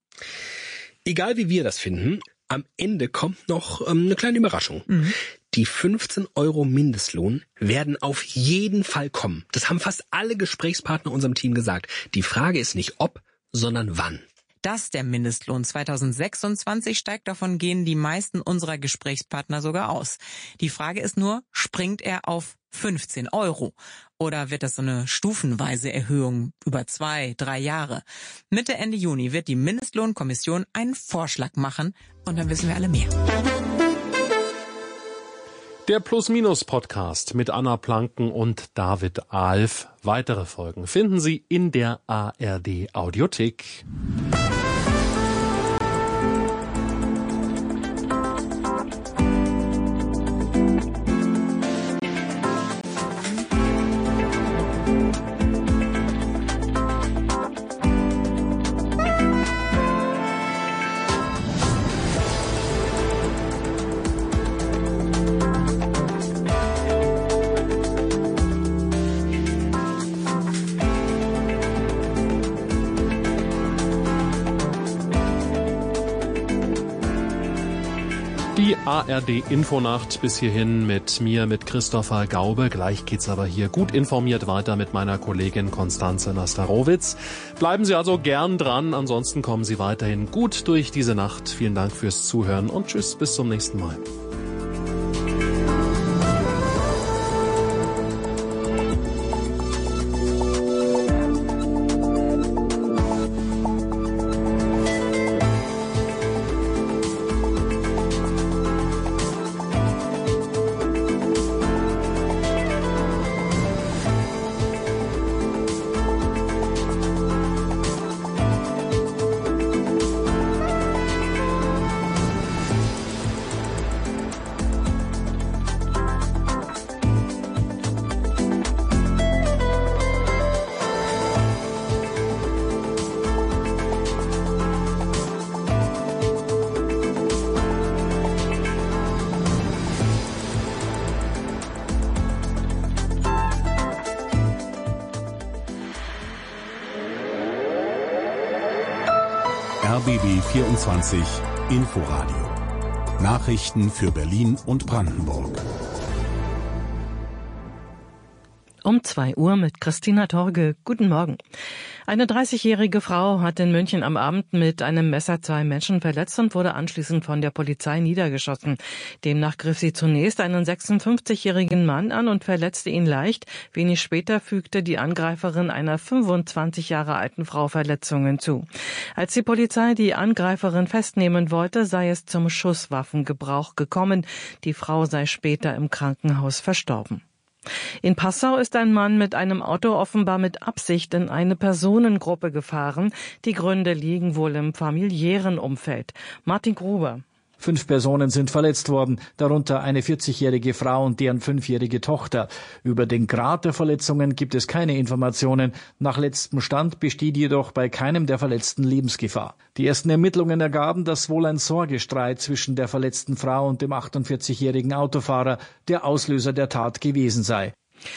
Egal wie wir das finden, am Ende kommt noch ähm, eine kleine Überraschung. Mhm. Die fünfzehn Euro Mindestlohn werden auf jeden Fall kommen. Das haben fast alle Gesprächspartner unserem Team gesagt. Die Frage ist nicht ob, sondern wann. Dass der Mindestlohn zweitausendsechsundzwanzig steigt, davon gehen die meisten unserer Gesprächspartner sogar aus. Die Frage ist nur, springt er auf fünfzehn Euro? Oder wird das so eine stufenweise Erhöhung über zwei, drei Jahre? Mitte, Ende Juni wird die Mindestlohnkommission einen Vorschlag machen und dann wissen wir alle mehr. Der Plus-Minus-Podcast mit Anna Planken und David Alf. Weitere Folgen finden Sie in der A R D-Audiothek. die A R D Infonacht bis hierhin mit mir, mit Christopher Gaube. Gleich geht's aber hier gut informiert weiter mit meiner Kollegin Konstanze Nastarowitz. Bleiben Sie also gern dran, ansonsten kommen Sie weiterhin gut durch diese Nacht. Vielen Dank fürs Zuhören und tschüss, bis zum nächsten Mal. R B B vierundzwanzig Inforadio. Nachrichten für Berlin und Brandenburg. Um zwei Uhr mit Christina Torge. Guten Morgen. Eine dreißigjährige Frau hat in München am Abend mit einem Messer zwei Menschen verletzt und wurde anschließend von der Polizei niedergeschossen. Demnach griff sie zunächst einen sechsundfünfzigjährigen Mann an und verletzte ihn leicht. Wenig später fügte die Angreiferin einer fünfundzwanzig Jahre alten Frau Verletzungen zu. Als die Polizei die Angreiferin festnehmen wollte, sei es zum Schusswaffengebrauch gekommen. Die Frau sei später im Krankenhaus verstorben. In Passau ist ein Mann mit einem Auto offenbar mit Absicht in eine Personengruppe gefahren. Die Gründe liegen wohl im familiären Umfeld. Martin Gruber. Fünf Personen sind verletzt worden, darunter eine vierzigjährige Frau und deren fünfjährige Tochter. Über den Grad der Verletzungen gibt es keine Informationen. Nach letztem Stand besteht jedoch bei keinem der Verletzten Lebensgefahr. Die ersten Ermittlungen ergaben, dass wohl ein Sorgestreit zwischen der verletzten Frau und dem achtundvierzigjährigen Autofahrer der Auslöser der Tat gewesen sei.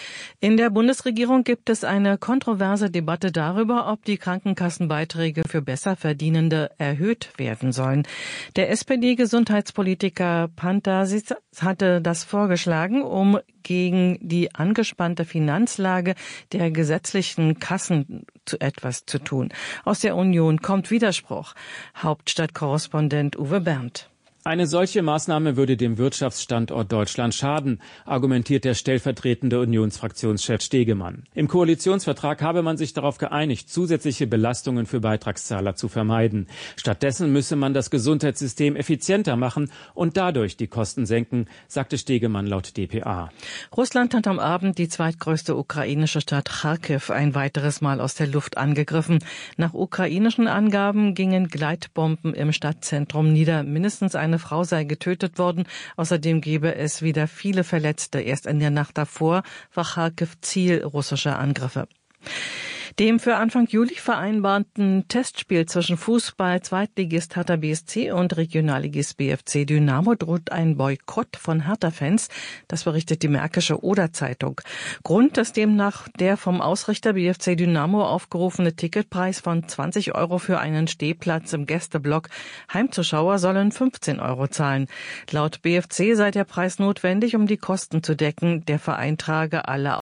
In der Bundesregierung gibt es eine kontroverse Debatte darüber, ob die Krankenkassenbeiträge für Besserverdienende erhöht werden sollen. Der S P D-Gesundheitspolitiker Pantasitz hatte das vorgeschlagen, um gegen die angespannte Finanzlage der gesetzlichen Kassen zu etwas zu tun. Aus der Union kommt Widerspruch. Hauptstadtkorrespondent Uwe Berndt. Eine solche Maßnahme würde dem Wirtschaftsstandort Deutschland schaden, argumentiert der stellvertretende Unionsfraktionschef Stegemann. Im Koalitionsvertrag habe man sich darauf geeinigt, zusätzliche Belastungen für Beitragszahler zu vermeiden. Stattdessen müsse man das Gesundheitssystem effizienter machen und dadurch die Kosten senken, sagte Stegemann laut D P A. Russland hat am Abend die zweitgrößte ukrainische Stadt Charkiw ein weiteres Mal aus der Luft angegriffen. Nach ukrainischen Angaben gingen Gleitbomben im Stadtzentrum nieder. Mindestens ein Eine Frau sei getötet worden. Außerdem gebe es wieder viele Verletzte. Erst in der Nacht davor war Charkiw Ziel russischer Angriffe. Dem für Anfang Juli vereinbarten Testspiel zwischen Fußball-Zweitligist Hertha B S C und Regionalligist B F C Dynamo droht ein Boykott von Hertha-Fans. Das berichtet die Märkische Oder-Zeitung. Grund ist demnach der vom Ausrichter B F C Dynamo aufgerufene Ticketpreis von zwanzig Euro für einen Stehplatz im Gästeblock. Heimzuschauer sollen fünfzehn Euro zahlen. Laut B F C sei der Preis notwendig, um die Kosten zu decken. Der Verein trage alle